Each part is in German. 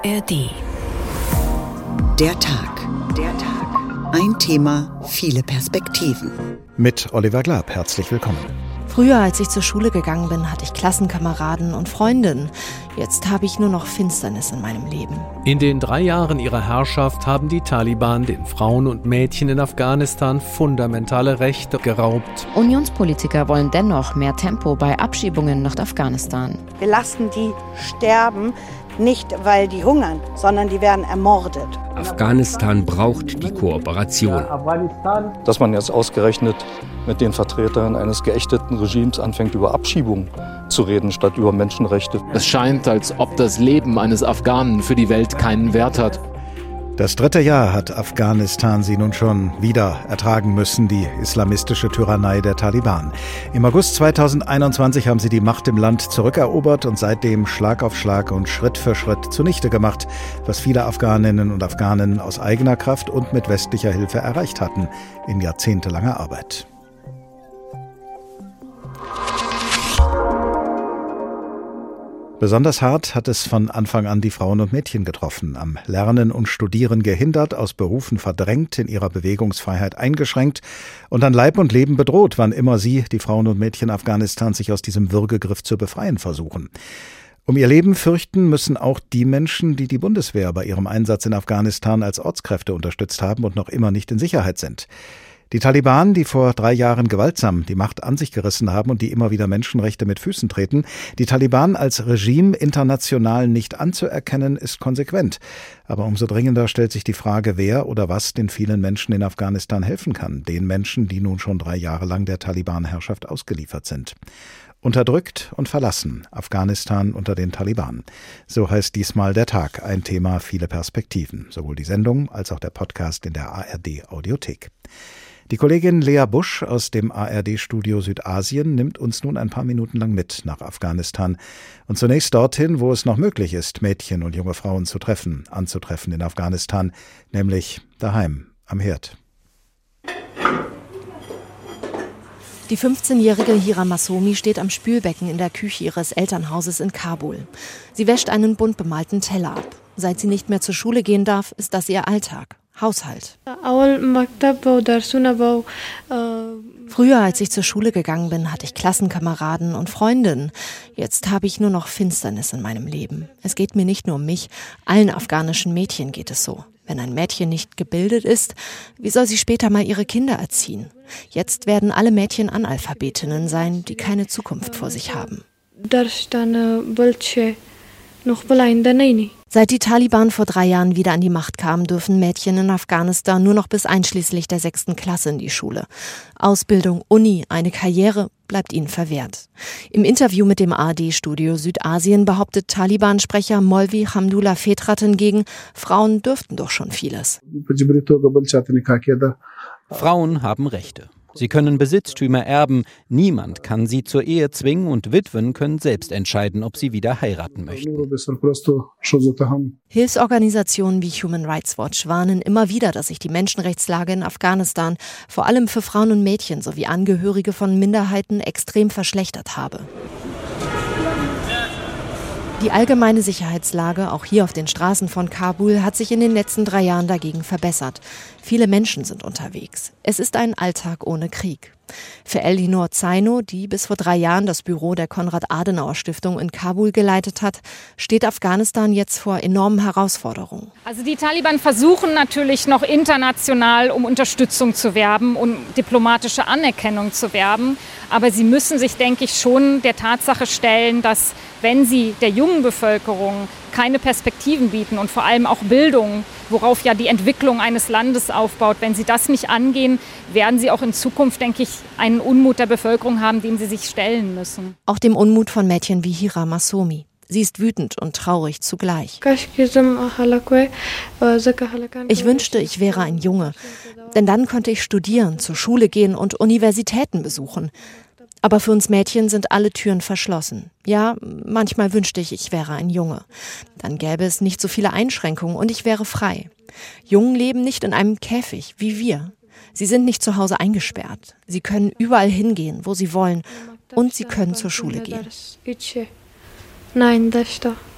ARD. Der Tag. Der Tag. Ein Thema, viele Perspektiven. Mit Oliver Glab, herzlich willkommen. Früher, als ich zur Schule gegangen bin, hatte ich Klassenkameraden und Freundinnen. Jetzt habe ich nur noch Finsternis in meinem Leben. In den 3 Jahren ihrer Herrschaft haben die Taliban den Frauen und Mädchen in Afghanistan fundamentale Rechte geraubt. Unionspolitiker wollen dennoch mehr Tempo bei Abschiebungen nach Afghanistan. Wir lassen die sterben, nicht weil die hungern, sondern die werden ermordet. Afghanistan braucht die Kooperation. Dass man jetzt ausgerechnet mit den Vertretern eines geächteten Regimes anfängt, über Abschiebung zu reden, statt über Menschenrechte. Es scheint, als ob das Leben eines Afghanen für die Welt keinen Wert hat. Das 3. Jahr hat Afghanistan sie nun schon wieder ertragen müssen, die islamistische Tyrannei der Taliban. Im August 2021 haben sie die Macht im Land zurückerobert und seitdem Schlag auf Schlag und Schritt für Schritt zunichte gemacht, was viele Afghaninnen und Afghanen aus eigener Kraft und mit westlicher Hilfe erreicht hatten, in jahrzehntelanger Arbeit. Besonders hart hat es von Anfang an die Frauen und Mädchen getroffen, am Lernen und Studieren gehindert, aus Berufen verdrängt, in ihrer Bewegungsfreiheit eingeschränkt und an Leib und Leben bedroht, wann immer sie, die Frauen und Mädchen Afghanistans, sich aus diesem Würgegriff zu befreien versuchen. Um ihr Leben fürchten müssen auch die Menschen, die die Bundeswehr bei ihrem Einsatz in Afghanistan als Ortskräfte unterstützt haben und noch immer nicht in Sicherheit sind. Die Taliban, die vor 3 Jahren gewaltsam die Macht an sich gerissen haben und die immer wieder Menschenrechte mit Füßen treten, die Taliban als Regime international nicht anzuerkennen, ist konsequent. Aber umso dringender stellt sich die Frage, wer oder was den vielen Menschen in Afghanistan helfen kann, den Menschen, die nun schon 3 Jahre lang der Taliban-Herrschaft ausgeliefert sind. Unterdrückt und verlassen, Afghanistan unter den Taliban. So heißt diesmal der Tag, ein Thema, viele Perspektiven. Sowohl die Sendung als auch der Podcast in der ARD-Audiothek. Die Kollegin Lea Busch aus dem ARD-Studio Südasien nimmt uns nun ein paar Minuten lang mit nach Afghanistan. Und zunächst dorthin, wo es noch möglich ist, Mädchen und junge Frauen anzutreffen in Afghanistan, nämlich daheim, am Herd. Die 15-jährige Hira Massomi steht am Spülbecken in der Küche ihres Elternhauses in Kabul. Sie wäscht einen bunt bemalten Teller ab. Seit sie nicht mehr zur Schule gehen darf, ist das ihr Alltag. Haushalt. Früher, als ich zur Schule gegangen bin, hatte ich Klassenkameraden und Freundinnen. Jetzt habe ich nur noch Finsternis in meinem Leben. Es geht mir nicht nur um mich, allen afghanischen Mädchen geht es so. Wenn ein Mädchen nicht gebildet ist, wie soll sie später mal ihre Kinder erziehen? Jetzt werden alle Mädchen Analphabetinnen sein, die keine Zukunft vor sich haben. Seit die Taliban vor 3 Jahren wieder an die Macht kamen, dürfen Mädchen in Afghanistan nur noch bis einschließlich der 6. Klasse in die Schule. Ausbildung, Uni, eine Karriere bleibt ihnen verwehrt. Im Interview mit dem ARD-Studio Südasien behauptet Taliban-Sprecher Molvi Hamdullah Fetrat hingegen, Frauen dürften doch schon vieles. Frauen haben Rechte. Sie können Besitztümer erben, niemand kann sie zur Ehe zwingen und Witwen können selbst entscheiden, ob sie wieder heiraten möchten. Hilfsorganisationen wie Human Rights Watch warnen immer wieder, dass sich die Menschenrechtslage in Afghanistan vor allem für Frauen und Mädchen sowie Angehörige von Minderheiten extrem verschlechtert habe. Die allgemeine Sicherheitslage, auch hier auf den Straßen von Kabul, hat sich in den letzten 3 Jahren dagegen verbessert. Viele Menschen sind unterwegs. Es ist ein Alltag ohne Krieg. Für Elinor Zaino, die bis vor 3 Jahren das Büro der Konrad-Adenauer-Stiftung in Kabul geleitet hat, steht Afghanistan jetzt vor enormen Herausforderungen. Also die Taliban versuchen natürlich noch international um Unterstützung zu werben, um diplomatische Anerkennung zu werben. Aber sie müssen sich, denke ich, schon der Tatsache stellen, dass wenn sie der jungen Bevölkerung keine Perspektiven bieten und vor allem auch Bildung, worauf ja die Entwicklung eines Landes aufbaut, wenn sie das nicht angehen, werden sie auch in Zukunft, denke ich, einen Unmut der Bevölkerung haben, dem sie sich stellen müssen. Auch dem Unmut von Mädchen wie Hira Massomi. Sie ist wütend und traurig zugleich. Ich wünschte, ich wäre ein Junge, denn dann könnte ich studieren, zur Schule gehen und Universitäten besuchen. Aber für uns Mädchen sind alle Türen verschlossen. Ja, manchmal wünschte ich, ich wäre ein Junge. Dann gäbe es nicht so viele Einschränkungen und ich wäre frei. Jungen leben nicht in einem Käfig, wie wir. Sie sind nicht zu Hause eingesperrt. Sie können überall hingehen, wo sie wollen. Und sie können zur Schule gehen.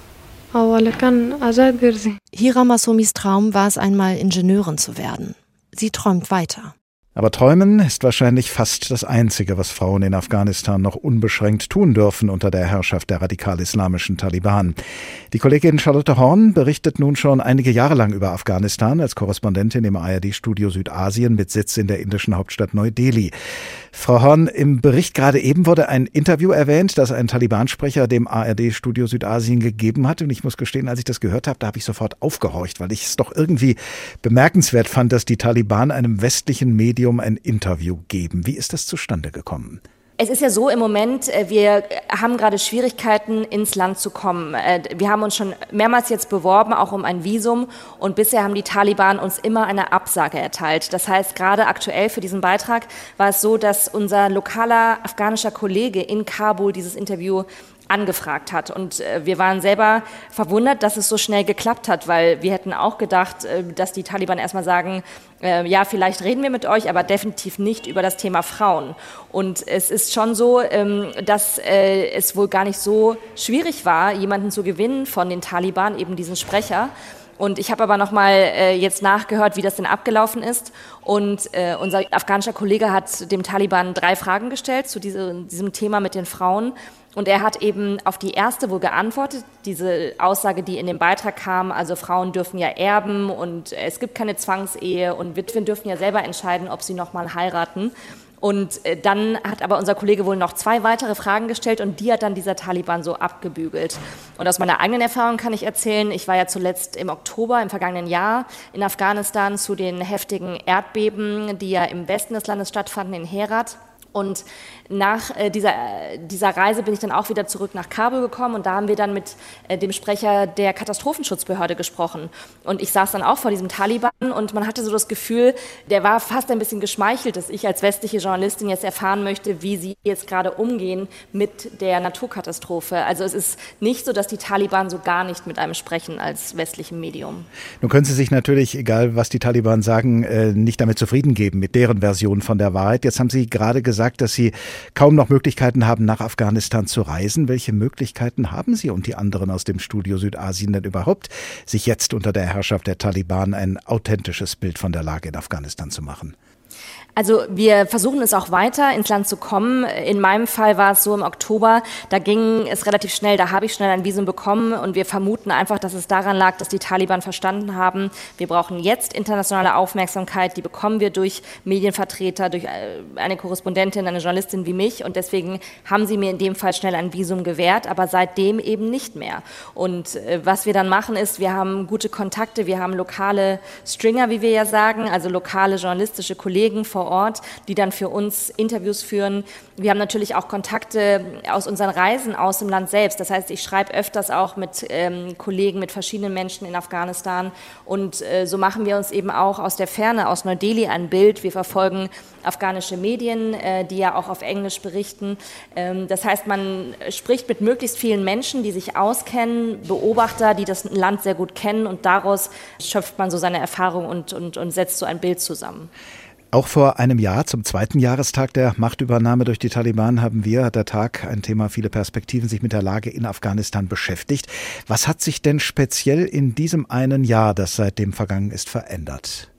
Hira Massomis Traum war es einmal, Ingenieurin zu werden. Sie träumt weiter. Aber träumen ist wahrscheinlich fast das Einzige, was Frauen in Afghanistan noch unbeschränkt tun dürfen unter der Herrschaft der radikal-islamischen Taliban. Die Kollegin Charlotte Horn berichtet nun schon einige Jahre lang über Afghanistan als Korrespondentin im ARD-Studio Südasien mit Sitz in der indischen Hauptstadt Neu-Delhi. Frau Horn, im Bericht gerade eben wurde ein Interview erwähnt, das ein Taliban-Sprecher dem ARD-Studio Südasien gegeben hat. Und ich muss gestehen, als ich das gehört habe, da habe ich sofort aufgehorcht, weil ich es doch irgendwie bemerkenswert fand, dass die Taliban einem westlichen Medium ein Interview geben. Wie ist das zustande gekommen? Es ist ja so im Moment, wir haben gerade Schwierigkeiten, ins Land zu kommen. Wir haben uns schon mehrmals jetzt beworben, auch um ein Visum. Und bisher haben die Taliban uns immer eine Absage erteilt. Das heißt, gerade aktuell für diesen Beitrag war es so, dass unser lokaler afghanischer Kollege in Kabul dieses Interview angefragt hat. Und wir waren selber verwundert, dass es so schnell geklappt hat, weil wir hätten auch gedacht, dass die Taliban erstmal sagen, ja, vielleicht reden wir mit euch, aber definitiv nicht über das Thema Frauen. Und es ist schon so, dass es wohl gar nicht so schwierig war, jemanden zu gewinnen von den Taliban, eben diesen Sprecher. Und ich habe aber noch mal jetzt nachgehört, wie das denn abgelaufen ist. Und unser afghanischer Kollege hat dem Taliban 3 Fragen gestellt zu diesem Thema mit den Frauen. Und er hat eben auf die erste wohl geantwortet, diese Aussage, die in dem Beitrag kam, also Frauen dürfen ja erben und es gibt keine Zwangsehe und Witwen dürfen ja selber entscheiden, ob sie noch mal heiraten. Und dann hat aber unser Kollege wohl noch 2 weitere Fragen gestellt und die hat dann dieser Taliban so abgebügelt. Und aus meiner eigenen Erfahrung kann ich erzählen, ich war ja zuletzt im Oktober im vergangenen Jahr in Afghanistan zu den heftigen Erdbeben, die ja im Westen des Landes stattfanden, in Herat. Und nach dieser Reise bin ich dann auch wieder zurück nach Kabul gekommen und da haben wir dann mit dem Sprecher der Katastrophenschutzbehörde gesprochen. Und ich saß dann auch vor diesem Taliban und man hatte so das Gefühl, der war fast ein bisschen geschmeichelt, dass ich als westliche Journalistin jetzt erfahren möchte, wie sie jetzt gerade umgehen mit der Naturkatastrophe. Also es ist nicht so, dass die Taliban so gar nicht mit einem sprechen als westlichem Medium. Nun können Sie sich natürlich, egal was die Taliban sagen, nicht damit zufrieden geben mit deren Version von der Wahrheit. Jetzt haben Sie gerade gesagt, dass Sie kaum noch Möglichkeiten haben, nach Afghanistan zu reisen. Welche Möglichkeiten haben Sie und die anderen aus dem Studio Südasien denn überhaupt, sich jetzt unter der Herrschaft der Taliban ein authentisches Bild von der Lage in Afghanistan zu machen? Also wir versuchen es auch weiter, ins Land zu kommen. In meinem Fall war es so im Oktober, da ging es relativ schnell, da habe ich schnell ein Visum bekommen und wir vermuten einfach, dass es daran lag, dass die Taliban verstanden haben, wir brauchen jetzt internationale Aufmerksamkeit, die bekommen wir durch Medienvertreter, durch eine Korrespondentin, eine Journalistin wie mich und deswegen haben sie mir in dem Fall schnell ein Visum gewährt, aber seitdem eben nicht mehr. Und was wir dann machen ist, wir haben gute Kontakte, wir haben lokale Stringer, wie wir ja sagen, also lokale journalistische Kollegen vor Ort, die dann für uns Interviews führen. Wir haben natürlich auch Kontakte aus unseren Reisen aus dem Land selbst. Das heißt, ich schreibe öfters auch mit Kollegen, mit verschiedenen Menschen in Afghanistan. Und so machen wir uns eben auch aus der Ferne, aus Neu-Delhi ein Bild. Wir verfolgen afghanische Medien, die ja auch auf Englisch berichten. Das heißt, man spricht mit möglichst vielen Menschen, die sich auskennen, Beobachter, die das Land sehr gut kennen. Und daraus schöpft man so seine Erfahrung und setzt so ein Bild zusammen. Auch vor einem Jahr, zum 2. Jahrestag der Machtübernahme durch die Taliban, hat der Tag, ein Thema viele Perspektiven, sich mit der Lage in Afghanistan beschäftigt. Was hat sich denn speziell in diesem einen Jahr, das seitdem vergangen ist, verändert?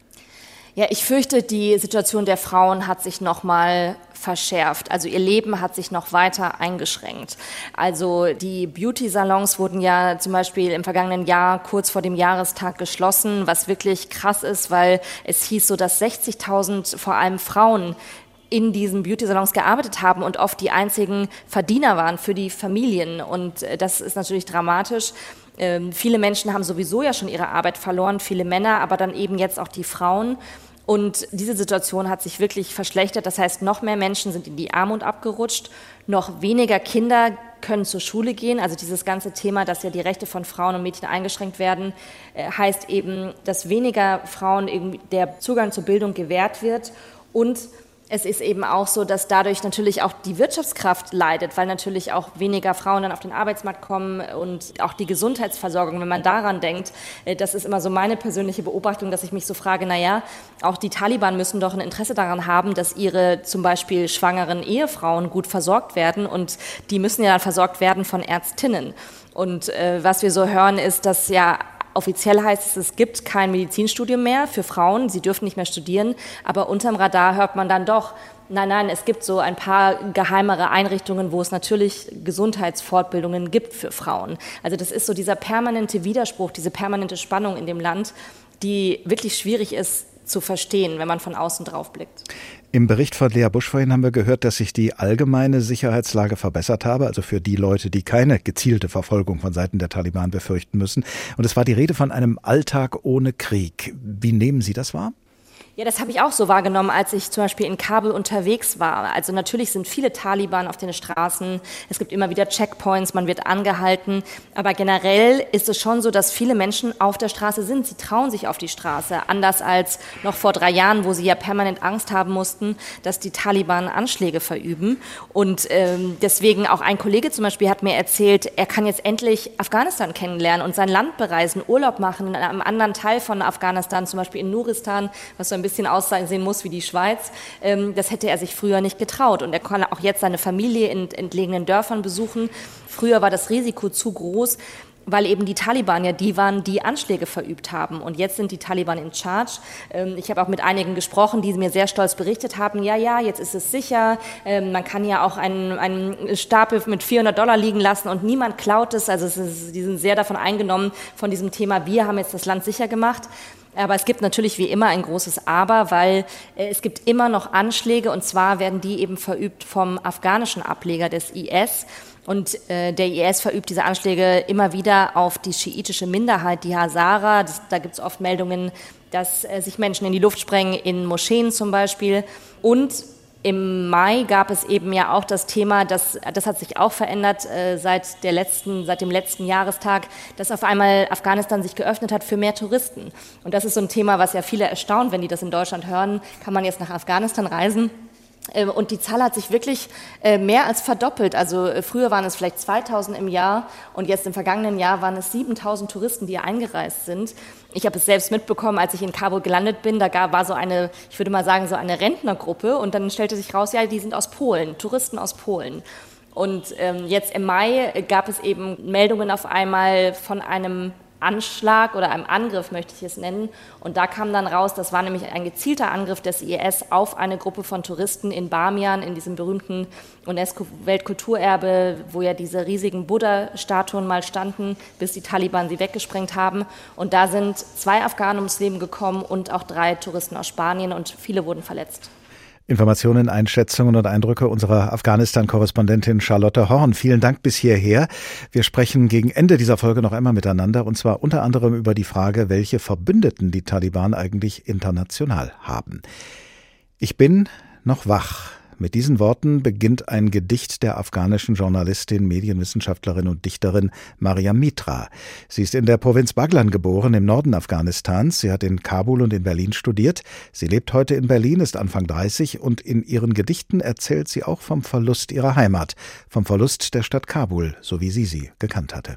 Ja, ich fürchte, die Situation der Frauen hat sich noch mal verschärft. Also ihr Leben hat sich noch weiter eingeschränkt. Also die Beauty-Salons wurden ja zum Beispiel im vergangenen Jahr kurz vor dem Jahrestag geschlossen, was wirklich krass ist, weil es hieß so, dass 60.000 vor allem Frauen in diesen Beauty-Salons gearbeitet haben und oft die einzigen Verdiener waren für die Familien. Und das ist natürlich dramatisch. Viele Menschen haben sowieso ja schon ihre Arbeit verloren, viele Männer, aber dann eben jetzt auch die Frauen. Und diese Situation hat sich wirklich verschlechtert. Das heißt, noch mehr Menschen sind in die Armut abgerutscht, noch weniger Kinder können zur Schule gehen. Also dieses ganze Thema, dass ja die Rechte von Frauen und Mädchen eingeschränkt werden, heißt eben, dass weniger Frauen der Zugang zur Bildung gewährt wird. Und Es ist eben auch so, dass dadurch natürlich auch die Wirtschaftskraft leidet, weil natürlich auch weniger Frauen dann auf den Arbeitsmarkt kommen und auch die Gesundheitsversorgung, wenn man daran denkt. Das ist immer so meine persönliche Beobachtung, dass ich mich so frage, auch die Taliban müssen doch ein Interesse daran haben, dass ihre zum Beispiel schwangeren Ehefrauen gut versorgt werden und die müssen ja dann versorgt werden von Ärztinnen. Und was wir so hören, ist, dass ja offiziell heißt es gibt kein Medizinstudium mehr für Frauen, sie dürfen nicht mehr studieren, aber unterm Radar hört man dann doch, nein, es gibt so ein paar geheimere Einrichtungen, wo es natürlich Gesundheitsfortbildungen gibt für Frauen. Also das ist so dieser permanente Widerspruch, diese permanente Spannung in dem Land, die wirklich schwierig ist zu verstehen, wenn man von außen drauf blickt. Im Bericht von Lea Busch vorhin haben wir gehört, dass sich die allgemeine Sicherheitslage verbessert habe, also für die Leute, die keine gezielte Verfolgung von Seiten der Taliban befürchten müssen. Und es war die Rede von einem Alltag ohne Krieg. Wie nehmen Sie das wahr? Ja, das habe ich auch so wahrgenommen, als ich zum Beispiel in Kabul unterwegs war. Also natürlich sind viele Taliban auf den Straßen, es gibt immer wieder Checkpoints, man wird angehalten. Aber generell ist es schon so, dass viele Menschen auf der Straße sind. Sie trauen sich auf die Straße, anders als noch vor 3 Jahren, wo sie ja permanent Angst haben mussten, dass die Taliban Anschläge verüben. Und deswegen auch ein Kollege zum Beispiel hat mir erzählt, er kann jetzt endlich Afghanistan kennenlernen und sein Land bereisen, Urlaub machen in einem anderen Teil von Afghanistan, zum Beispiel in Nuristan, was so ein bisschen aussehen muss wie die Schweiz. Das hätte er sich früher nicht getraut. Und er kann auch jetzt seine Familie in entlegenen Dörfern besuchen. Früher war das Risiko zu groß, weil eben die Taliban ja die waren, die Anschläge verübt haben. Und jetzt sind die Taliban in charge. Ich habe auch mit einigen gesprochen, die mir sehr stolz berichtet haben, ja, jetzt ist es sicher. Man kann ja auch einen Stapel mit $400 liegen lassen und niemand klaut es. Also die sind sehr davon eingenommen, von diesem Thema, wir haben jetzt das Land sicher gemacht. Aber es gibt natürlich wie immer ein großes Aber, weil es gibt immer noch Anschläge und zwar werden die eben verübt vom afghanischen Ableger des IS. Und der IS verübt diese Anschläge immer wieder auf die schiitische Minderheit, die Hazara. Da gibt es oft Meldungen, dass sich Menschen in die Luft sprengen, in Moscheen zum Beispiel. Und im Mai gab es eben ja auch das Thema, das hat sich auch verändert seit dem letzten Jahrestag, dass auf einmal Afghanistan sich geöffnet hat für mehr Touristen. Und das ist so ein Thema, was ja viele erstaunt, wenn die das in Deutschland hören, kann man jetzt nach Afghanistan reisen. Und die Zahl hat sich wirklich mehr als verdoppelt. Also früher waren es vielleicht 2.000 im Jahr und jetzt im vergangenen Jahr waren es 7.000 Touristen, die eingereist sind. Ich habe es selbst mitbekommen, als ich in Kabul gelandet bin, da war so eine, ich würde mal sagen, so eine Rentnergruppe und dann stellte sich raus, ja, die sind aus Polen, Touristen aus Polen. Und jetzt im Mai gab es eben Meldungen auf einmal von einem Anschlag oder einem Angriff, möchte ich es nennen. Und da kam dann raus, das war nämlich ein gezielter Angriff des IS auf eine Gruppe von Touristen in Bamiyan, in diesem berühmten UNESCO-Weltkulturerbe, wo ja diese riesigen Buddha-Statuen mal standen, bis die Taliban sie weggesprengt haben. Und da sind 2 Afghanen ums Leben gekommen und auch 3 Touristen aus Spanien und viele wurden verletzt. Informationen, Einschätzungen und Eindrücke unserer Afghanistan-Korrespondentin Charlotte Horn. Vielen Dank bis hierher. Wir sprechen gegen Ende dieser Folge noch einmal miteinander und zwar unter anderem über die Frage, welche Verbündeten die Taliban eigentlich international haben. Ich bin noch wach. Mit diesen Worten beginnt ein Gedicht der afghanischen Journalistin, Medienwissenschaftlerin und Dichterin Mariam Mitra. Sie ist in der Provinz Baghlan geboren, im Norden Afghanistans. Sie hat in Kabul und in Berlin studiert. Sie lebt heute in Berlin, ist Anfang 30 und in ihren Gedichten erzählt sie auch vom Verlust ihrer Heimat, vom Verlust der Stadt Kabul, so wie sie gekannt hatte.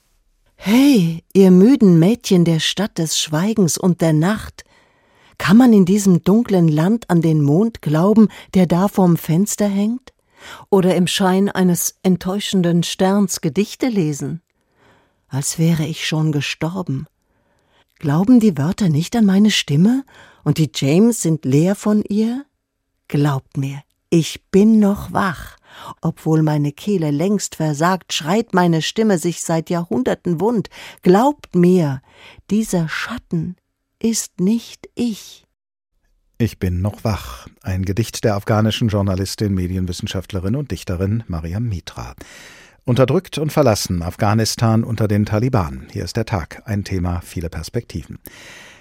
Hey, ihr müden Mädchen der Stadt des Schweigens und der Nacht, kann man in diesem dunklen Land an den Mond glauben, der da vorm Fenster hängt? Oder im Schein eines enttäuschenden Sterns Gedichte lesen? Als wäre ich schon gestorben. Glauben die Wörter nicht an meine Stimme und die James sind leer von ihr? Glaubt mir, ich bin noch wach. Obwohl meine Kehle längst versagt, schreit meine Stimme sich seit Jahrhunderten wund. Glaubt mir, dieser Schatten ist nicht ich. Ich bin noch wach. Ein Gedicht der afghanischen Journalistin, Medienwissenschaftlerin und Dichterin Mariam Mitra. Unterdrückt und verlassen, Afghanistan unter den Taliban. Hier ist der Tag, ein Thema, viele Perspektiven.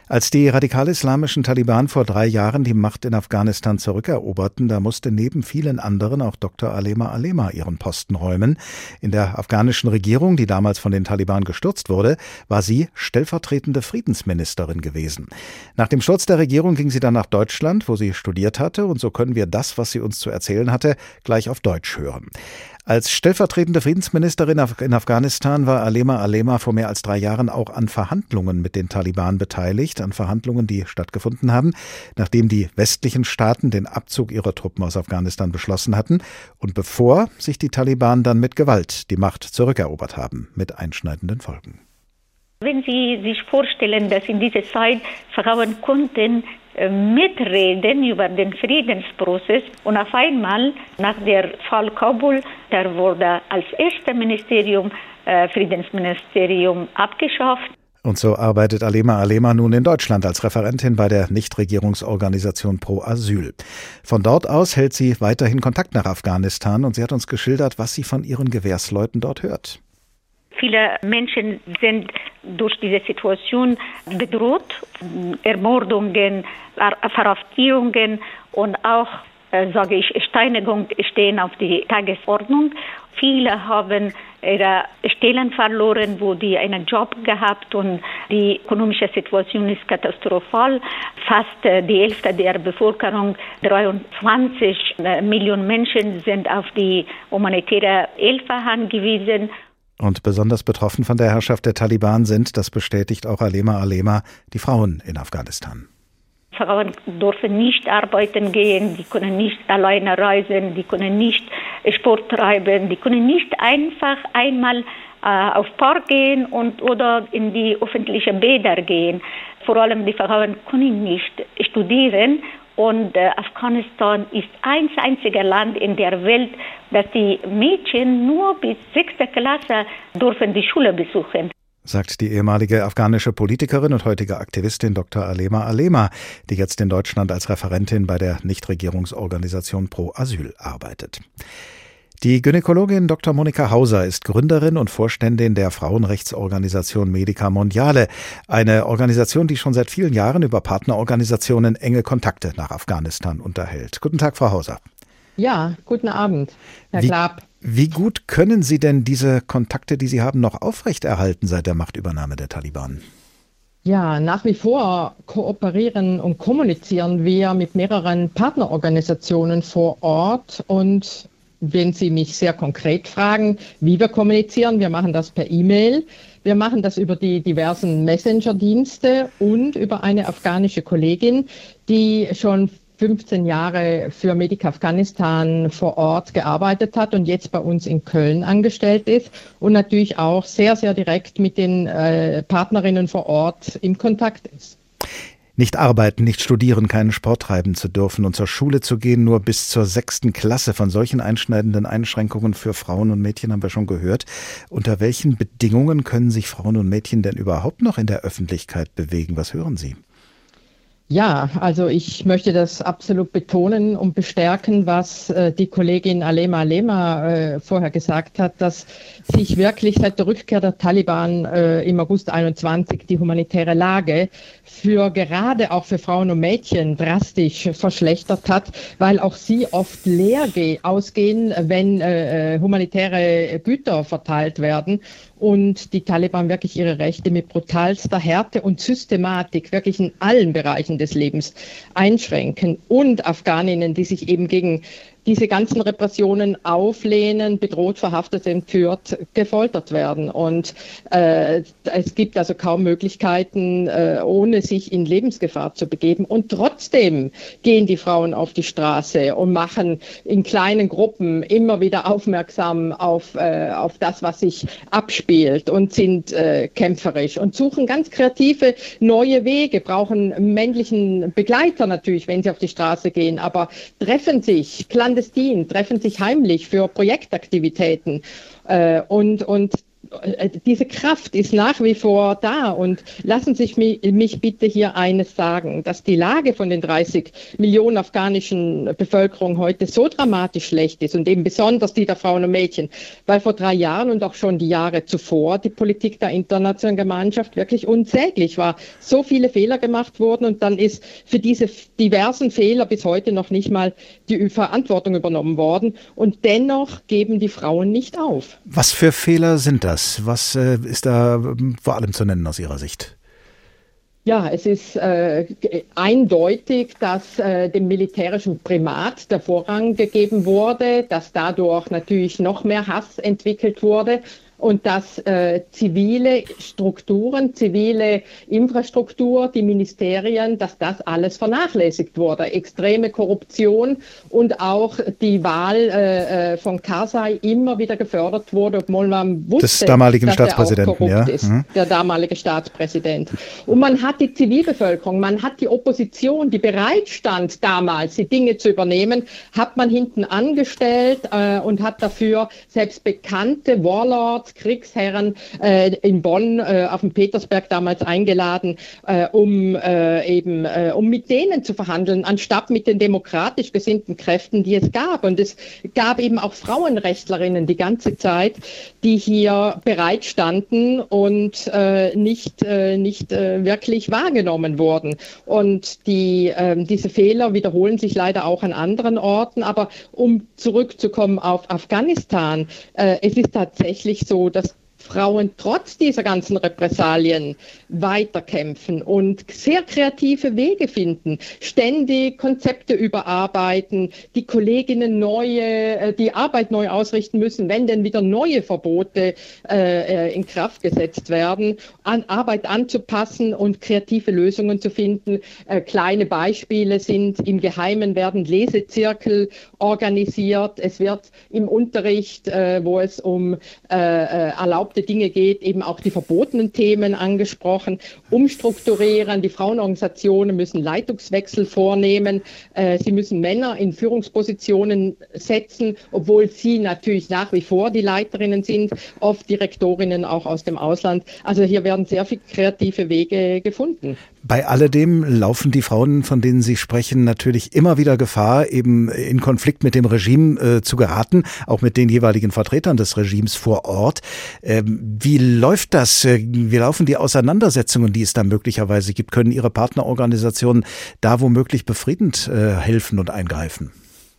Als die radikal-islamischen Taliban vor 3 Jahren die Macht in Afghanistan zurückeroberten, da musste neben vielen anderen auch Dr. Alema Alema ihren Posten räumen. In der afghanischen Regierung, die damals von den Taliban gestürzt wurde, war sie stellvertretende Friedensministerin gewesen. Nach dem Sturz der Regierung ging sie dann nach Deutschland, wo sie studiert hatte, und so können wir das, was sie uns zu erzählen hatte, gleich auf Deutsch hören. Als stellvertretende Friedensministerin in Afghanistan war Alema Alema vor mehr als 3 Jahren auch an Verhandlungen mit den Taliban beteiligt, an Verhandlungen, die stattgefunden haben, nachdem die westlichen Staaten den Abzug ihrer Truppen aus Afghanistan beschlossen hatten und bevor sich die Taliban dann mit Gewalt die Macht zurückerobert haben, mit einschneidenden Folgen. Wenn Sie sich vorstellen, dass in dieser Zeit Frauen konnten mitreden über den Friedensprozess und auf einmal nach der Fall Kabul, da wurde als erstes Ministerium, Friedensministerium abgeschafft. Und so arbeitet Alema Alema nun in Deutschland als Referentin bei der Nichtregierungsorganisation Pro Asyl. Von dort aus hält sie weiterhin Kontakt nach Afghanistan und sie hat uns geschildert, was sie von ihren Gewährsleuten dort hört. Viele Menschen sind durch diese Situation bedroht. Ermordungen, Verhaftungen und auch, Steinigung stehen auf die Tagesordnung. Viele haben ihre Stellen verloren, wo die einen Job gehabt und die ökonomische Situation ist katastrophal. Fast die Hälfte der Bevölkerung, 23 Millionen Menschen, sind auf die humanitäre Hilfe angewiesen. Und besonders betroffen von der Herrschaft der Taliban sind, das bestätigt auch Alema Alema, die Frauen in Afghanistan. Frauen dürfen nicht arbeiten gehen, die können nicht alleine reisen, die können nicht Sport treiben, die können nicht einfach einmal auf Park gehen oder in die öffentlichen Bäder gehen. Vor allem die Frauen können nicht studieren. Und Afghanistan ist ein einziges Land in der Welt, dass die Mädchen nur bis 6. Klasse dürfen die Schule besuchen. Sagt die ehemalige afghanische Politikerin und heutige Aktivistin Dr. Alema Alema, die jetzt in Deutschland als Referentin bei der Nichtregierungsorganisation Pro Asyl arbeitet. Die Gynäkologin Dr. Monika Hauser ist Gründerin und Vorständin der Frauenrechtsorganisation Medica Mondiale, eine Organisation, die schon seit vielen Jahren über Partnerorganisationen enge Kontakte nach Afghanistan unterhält. Guten Tag, Frau Hauser. Ja, guten Abend, Herr Glab. Wie gut können Sie denn diese Kontakte, die Sie haben, noch aufrechterhalten seit der Machtübernahme der Taliban? Ja, nach wie vor kooperieren und kommunizieren wir mit mehreren Partnerorganisationen vor Ort. Und wenn Sie mich sehr konkret fragen, wie wir kommunizieren, wir machen das per E-Mail, wir machen das über die diversen Messenger-Dienste und über eine afghanische Kollegin, die schon 15 Jahre für Medica Afghanistan vor Ort gearbeitet hat und jetzt bei uns in Köln angestellt ist und natürlich auch sehr, sehr direkt mit den Partnerinnen vor Ort in Kontakt ist. Nicht arbeiten, nicht studieren, keinen Sport treiben zu dürfen und zur Schule zu gehen, nur bis zur 6. Klasse. Von solchen einschneidenden Einschränkungen für Frauen und Mädchen haben wir schon gehört. Unter welchen Bedingungen können sich Frauen und Mädchen denn überhaupt noch in der Öffentlichkeit bewegen? Was hören Sie? Ja, also ich möchte das absolut betonen und bestärken, was die Kollegin Alema Alema vorher gesagt hat, dass sich wirklich seit der Rückkehr der Taliban im August 21 die humanitäre Lage gerade auch für Frauen und Mädchen drastisch verschlechtert hat, weil auch sie oft leer ausgehen, wenn humanitäre Güter verteilt werden. Und die Taliban wirklich ihre Rechte mit brutalster Härte und Systematik wirklich in allen Bereichen des Lebens einschränken. Und Afghaninnen, die sich eben gegen diese ganzen Repressionen auflehnen, bedroht, verhaftet, entführt, gefoltert werden. Und es gibt also kaum Möglichkeiten, ohne sich in Lebensgefahr zu begeben. Und trotzdem gehen die Frauen auf die Straße und machen in kleinen Gruppen immer wieder aufmerksam auf das, was sich abspielt und sind kämpferisch und suchen ganz kreative neue Wege, brauchen männlichen Begleiter natürlich, wenn sie auf die Straße gehen, aber treffen sich clandestin, treffen sich heimlich für Projektaktivitäten Und diese Kraft ist nach wie vor da. Und lassen Sie mich bitte hier eines sagen, dass die Lage von den 30 Millionen afghanischen Bevölkerung heute so dramatisch schlecht ist und eben besonders die der Frauen und Mädchen, weil vor 3 Jahren und auch schon die Jahre zuvor die Politik der internationalen Gemeinschaft wirklich unsäglich war. So viele Fehler gemacht wurden und dann ist für diese diversen Fehler bis heute noch nicht mal die Verantwortung übernommen worden. Und dennoch geben die Frauen nicht auf. Was für Fehler sind das? Was ist da vor allem zu nennen aus Ihrer Sicht? Ja, es ist eindeutig, dass dem militärischen Primat der Vorrang gegeben wurde, dass dadurch natürlich noch mehr Hass entwickelt wurde. Und dass zivile Strukturen, zivile Infrastruktur, die Ministerien, dass das alles vernachlässigt wurde. Extreme Korruption und auch die Wahl von Karzai immer wieder gefördert wurde, obwohl man wusste, des damaligen dass Staatspräsidenten, er auch korrupt ist, der damalige Staatspräsident. Und man hat die Zivilbevölkerung, man hat die Opposition, die bereit stand damals, die Dinge zu übernehmen, hat man hinten angestellt und hat dafür selbst bekannte Warlords, Kriegsherren in Bonn auf dem Petersberg damals eingeladen, um mit denen zu verhandeln, anstatt mit den demokratisch gesinnten Kräften, die es gab. Und es gab eben auch Frauenrechtlerinnen die ganze Zeit, die hier bereit standen und nicht wirklich wahrgenommen wurden. Und diese Fehler wiederholen sich leider auch an anderen Orten. Aber um zurückzukommen auf Afghanistan, es ist tatsächlich so, dass Frauen trotz dieser ganzen Repressalien weiterkämpfen und sehr kreative Wege finden, ständig Konzepte überarbeiten, die Kolleginnen die Arbeit neu ausrichten müssen, wenn denn wieder neue Verbote in Kraft gesetzt werden, Arbeit anzupassen und kreative Lösungen zu finden. Kleine Beispiele sind, im Geheimen werden Lesezirkel organisiert. Es wird im Unterricht, wo es um erlaubte Dinge geht, eben auch die verbotenen Themen angesprochen, umstrukturieren. Die Frauenorganisationen müssen Leitungswechsel vornehmen. Sie müssen Männer in Führungspositionen setzen, obwohl sie natürlich nach wie vor die Leiterinnen sind, oft Direktorinnen auch aus dem Ausland. Also hier werden sehr viele kreative Wege gefunden. Bei alledem laufen die Frauen, von denen Sie sprechen, natürlich immer wieder Gefahr, eben in Konflikt mit dem Regime zu geraten, auch mit den jeweiligen Vertretern des Regimes vor Ort. Wie läuft das? Wie laufen die Auseinandersetzungen, die es da möglicherweise gibt? Können Ihre Partnerorganisationen da womöglich befriedend helfen und eingreifen?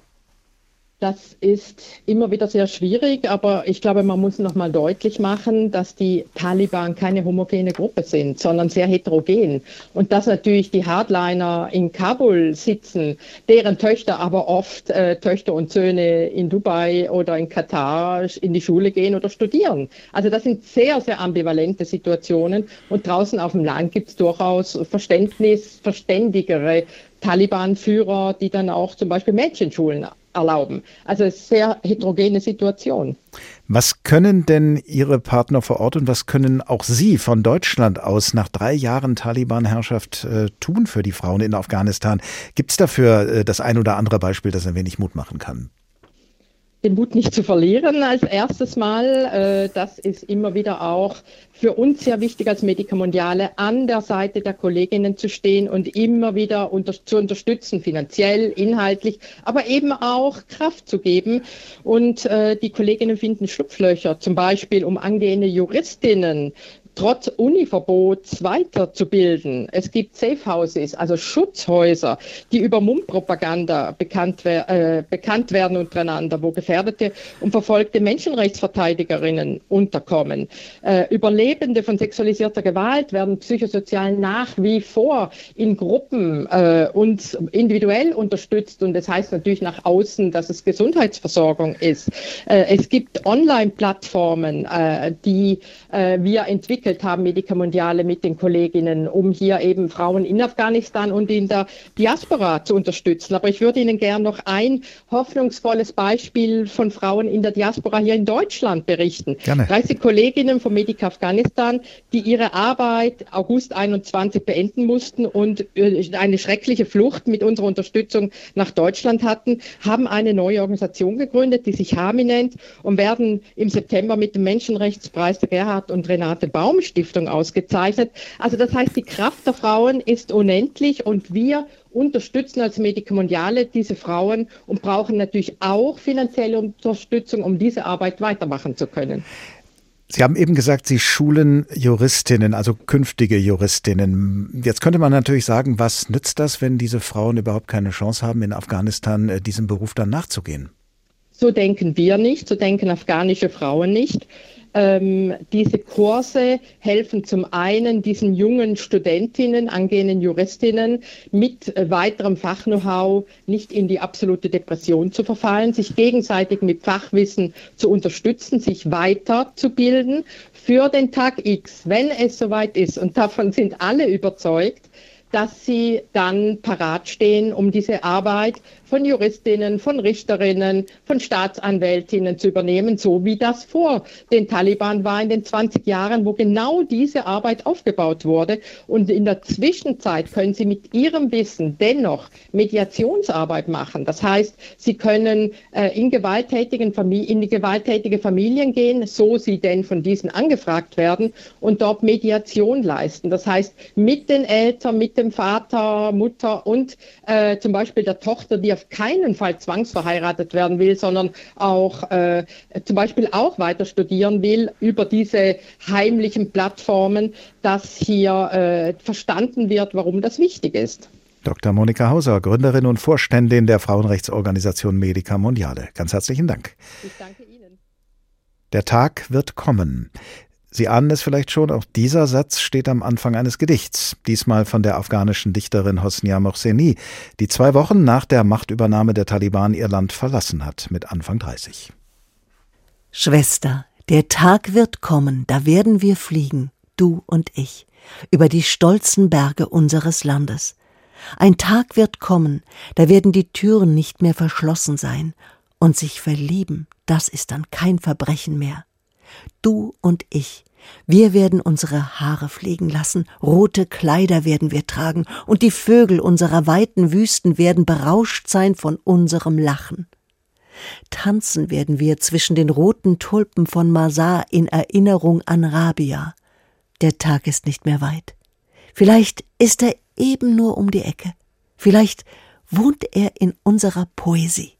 Das ist immer wieder sehr schwierig, aber ich glaube, man muss noch mal deutlich machen, dass die Taliban keine homogene Gruppe sind, sondern sehr heterogen. Und dass natürlich die Hardliner in Kabul sitzen, deren Töchter aber oft Töchter und Söhne in Dubai oder in Katar in die Schule gehen oder studieren. Also das sind sehr, sehr ambivalente Situationen. Und draußen auf dem Land gibt es durchaus verständigere Taliban-Führer, die dann auch zum Beispiel Mädchenschulen erlauben. Also es ist eine sehr heterogene Situation. Was können denn Ihre Partner vor Ort und was können auch Sie von Deutschland aus nach 3 Jahren Taliban-Herrschaft tun für die Frauen in Afghanistan? Gibt es dafür das ein oder andere Beispiel, das ein wenig Mut machen kann? Den Mut nicht zu verlieren als erstes Mal. Das ist immer wieder auch für uns sehr wichtig als Medica Mondiale, an der Seite der Kolleginnen zu stehen und immer wieder zu unterstützen, finanziell, inhaltlich, aber eben auch Kraft zu geben. Und die Kolleginnen finden Schlupflöcher, zum Beispiel um angehende Juristinnen trotz Univerbots weiterzubilden. Es gibt Safe Houses, also Schutzhäuser, die über Mundpropaganda bekannt werden untereinander, wo gefährdete und verfolgte Menschenrechtsverteidigerinnen unterkommen. Überlebende von sexualisierter Gewalt werden psychosozial nach wie vor in Gruppen und individuell unterstützt. Und das heißt natürlich nach außen, dass es Gesundheitsversorgung ist. Es gibt Online-Plattformen, die wir entwickeln, entwickelt haben, Medica Mondiale mit den Kolleginnen, um hier eben Frauen in Afghanistan und in der Diaspora zu unterstützen. Aber ich würde Ihnen gerne noch ein hoffnungsvolles Beispiel von Frauen in der Diaspora hier in Deutschland berichten. Gerne. 30 Kolleginnen von Medica Afghanistan, die ihre Arbeit August 21 beenden mussten und eine schreckliche Flucht mit unserer Unterstützung nach Deutschland hatten, haben eine neue Organisation gegründet, die sich HAMI nennt, und werden im September mit dem Menschenrechtspreis der Gerhard und Renate Baum Stiftung ausgezeichnet. Also das heißt, die Kraft der Frauen ist unendlich und wir unterstützen als Medica Mondiale diese Frauen und brauchen natürlich auch finanzielle Unterstützung, um diese Arbeit weitermachen zu können. Sie haben eben gesagt, Sie schulen Juristinnen, also künftige Juristinnen. Jetzt könnte man natürlich sagen, was nützt das, wenn diese Frauen überhaupt keine Chance haben, in Afghanistan diesem Beruf dann nachzugehen? So denken wir nicht, so denken afghanische Frauen nicht. Diese Kurse helfen zum einen diesen jungen Studentinnen, angehenden Juristinnen mit weiterem Fach-Know-how nicht in die absolute Depression zu verfallen, sich gegenseitig mit Fachwissen zu unterstützen, sich weiterzubilden für den Tag X, wenn es soweit ist. Und davon sind alle überzeugt, dass sie dann parat stehen, um diese Arbeit von Juristinnen, von Richterinnen, von Staatsanwältinnen zu übernehmen, so wie das vor den Taliban war in den 20 Jahren, wo genau diese Arbeit aufgebaut wurde. Und in der Zwischenzeit können sie mit ihrem Wissen dennoch Mediationsarbeit machen. Das heißt, sie können in die gewalttätige Familien gehen, so sie denn von diesen angefragt werden, und dort Mediation leisten. Das heißt, mit den Eltern, mit dem Vater, Mutter und zum Beispiel der Tochter, die auf keinen Fall zwangsverheiratet werden will, sondern auch zum Beispiel auch weiter studieren will, über diese heimlichen Plattformen, dass hier verstanden wird, warum das wichtig ist. Dr. Monika Hauser, Gründerin und Vorständin der Frauenrechtsorganisation Medica Mondiale. Ganz herzlichen Dank. Ich danke Ihnen. Der Tag wird kommen. Sie ahnen es vielleicht schon, auch dieser Satz steht am Anfang eines Gedichts, diesmal von der afghanischen Dichterin Hosnia Mohseni, die 2 Wochen nach der Machtübernahme der Taliban ihr Land verlassen hat, mit Anfang 30. Schwester, der Tag wird kommen, da werden wir fliegen, du und ich, über die stolzen Berge unseres Landes. Ein Tag wird kommen, da werden die Türen nicht mehr verschlossen sein, und sich verlieben, das ist dann kein Verbrechen mehr. Du und ich, wir werden unsere Haare pflegen lassen, rote Kleider werden wir tragen, und die Vögel unserer weiten Wüsten werden berauscht sein von unserem Lachen. Tanzen werden wir zwischen den roten Tulpen von Masar in Erinnerung an Rabia. Der Tag ist nicht mehr weit. Vielleicht ist er eben nur um die Ecke. Vielleicht wohnt er in unserer Poesie.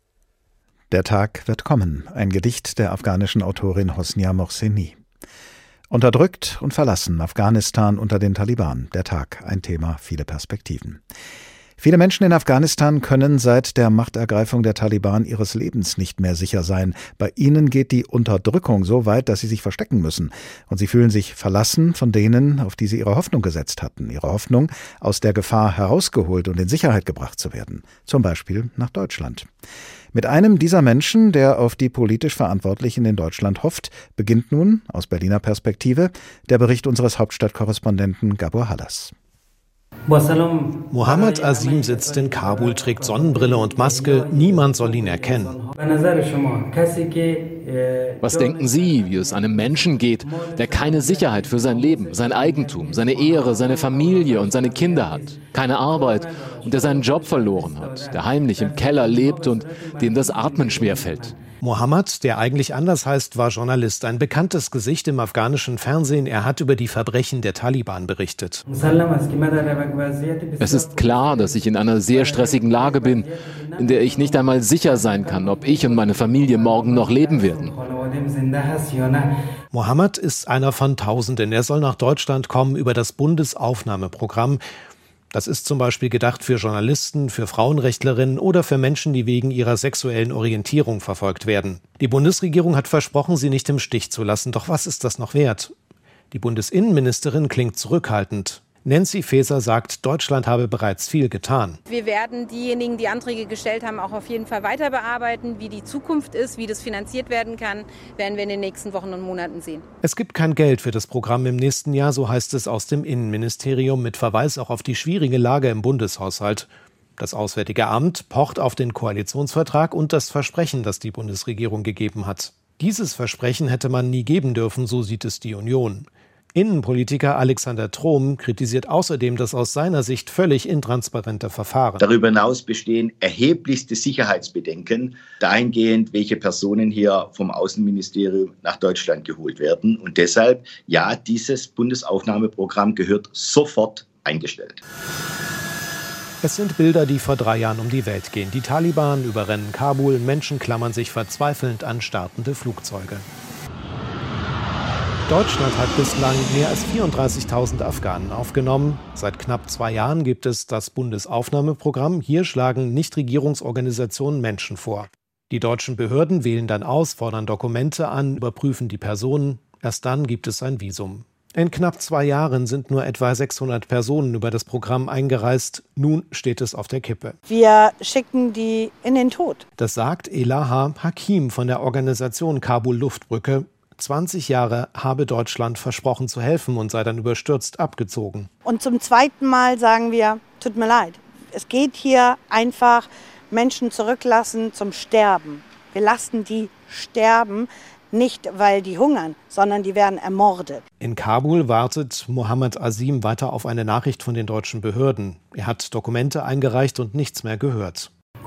Der Tag wird kommen, ein Gedicht der afghanischen Autorin Hosnia Mohseni. Unterdrückt und verlassen, Afghanistan unter den Taliban. Der Tag, ein Thema, viele Perspektiven. Viele Menschen in Afghanistan können seit der Machtergreifung der Taliban ihres Lebens nicht mehr sicher sein. Bei ihnen geht die Unterdrückung so weit, dass sie sich verstecken müssen. Und sie fühlen sich verlassen von denen, auf die sie ihre Hoffnung gesetzt hatten. Ihre Hoffnung, aus der Gefahr herausgeholt und in Sicherheit gebracht zu werden. Zum Beispiel nach Deutschland. Mit einem dieser Menschen, der auf die politisch Verantwortlichen in Deutschland hofft, beginnt nun, aus Berliner Perspektive, der Bericht unseres Hauptstadtkorrespondenten Gabor Hallas. Mohammed Azim sitzt in Kabul, trägt Sonnenbrille und Maske. Niemand soll ihn erkennen. Was denken Sie, wie es einem Menschen geht, der keine Sicherheit für sein Leben, sein Eigentum, seine Ehre, seine Familie und seine Kinder hat, keine Arbeit und der seinen Job verloren hat, der heimlich im Keller lebt und dem das Atmen schwerfällt? Mohammed, der eigentlich anders heißt, war Journalist, ein bekanntes Gesicht im afghanischen Fernsehen. Er hat über die Verbrechen der Taliban berichtet. Es ist klar, dass ich in einer sehr stressigen Lage bin, in der ich nicht einmal sicher sein kann, ob ich und meine Familie morgen noch leben werden. Mohammed ist einer von Tausenden. Er soll nach Deutschland kommen über das Bundesaufnahmeprogramm. Das ist zum Beispiel gedacht für Journalisten, für Frauenrechtlerinnen oder für Menschen, die wegen ihrer sexuellen Orientierung verfolgt werden. Die Bundesregierung hat versprochen, sie nicht im Stich zu lassen. Doch was ist das noch wert? Die Bundesinnenministerin klingt zurückhaltend. Nancy Faeser sagt, Deutschland habe bereits viel getan. Wir werden diejenigen, die Anträge gestellt haben, auch auf jeden Fall weiter bearbeiten. Wie die Zukunft ist, wie das finanziert werden kann, werden wir in den nächsten Wochen und Monaten sehen. Es gibt kein Geld für das Programm im nächsten Jahr, so heißt es aus dem Innenministerium, mit Verweis auch auf die schwierige Lage im Bundeshaushalt. Das Auswärtige Amt pocht auf den Koalitionsvertrag und das Versprechen, das die Bundesregierung gegeben hat. Dieses Versprechen hätte man nie geben dürfen, so sieht es die Union. Innenpolitiker Alexander Trom kritisiert außerdem das aus seiner Sicht völlig intransparente Verfahren. Darüber hinaus bestehen erheblichste Sicherheitsbedenken dahingehend, welche Personen hier vom Außenministerium nach Deutschland geholt werden. Und deshalb, ja, dieses Bundesaufnahmeprogramm gehört sofort eingestellt. Es sind Bilder, die vor 3 Jahren um die Welt gehen. Die Taliban überrennen Kabul, Menschen klammern sich verzweifelnd an startende Flugzeuge. Deutschland hat bislang mehr als 34.000 Afghanen aufgenommen. Seit knapp 2 Jahren gibt es das Bundesaufnahmeprogramm. Hier schlagen Nichtregierungsorganisationen Menschen vor. Die deutschen Behörden wählen dann aus, fordern Dokumente an, überprüfen die Personen. Erst dann gibt es ein Visum. In knapp 2 Jahren sind nur etwa 600 Personen über das Programm eingereist. Nun steht es auf der Kippe. Wir schicken die in den Tod. Das sagt Elaha Hakim von der Organisation Kabul Luftbrücke. 20 Jahre habe Deutschland versprochen zu helfen und sei dann überstürzt abgezogen. Und zum zweiten Mal sagen wir, tut mir leid. Es geht hier einfach Menschen zurücklassen zum Sterben. Wir lassen die sterben, nicht weil die hungern, sondern die werden ermordet. In Kabul wartet Mohammed Azim weiter auf eine Nachricht von den deutschen Behörden. Er hat Dokumente eingereicht und nichts mehr gehört.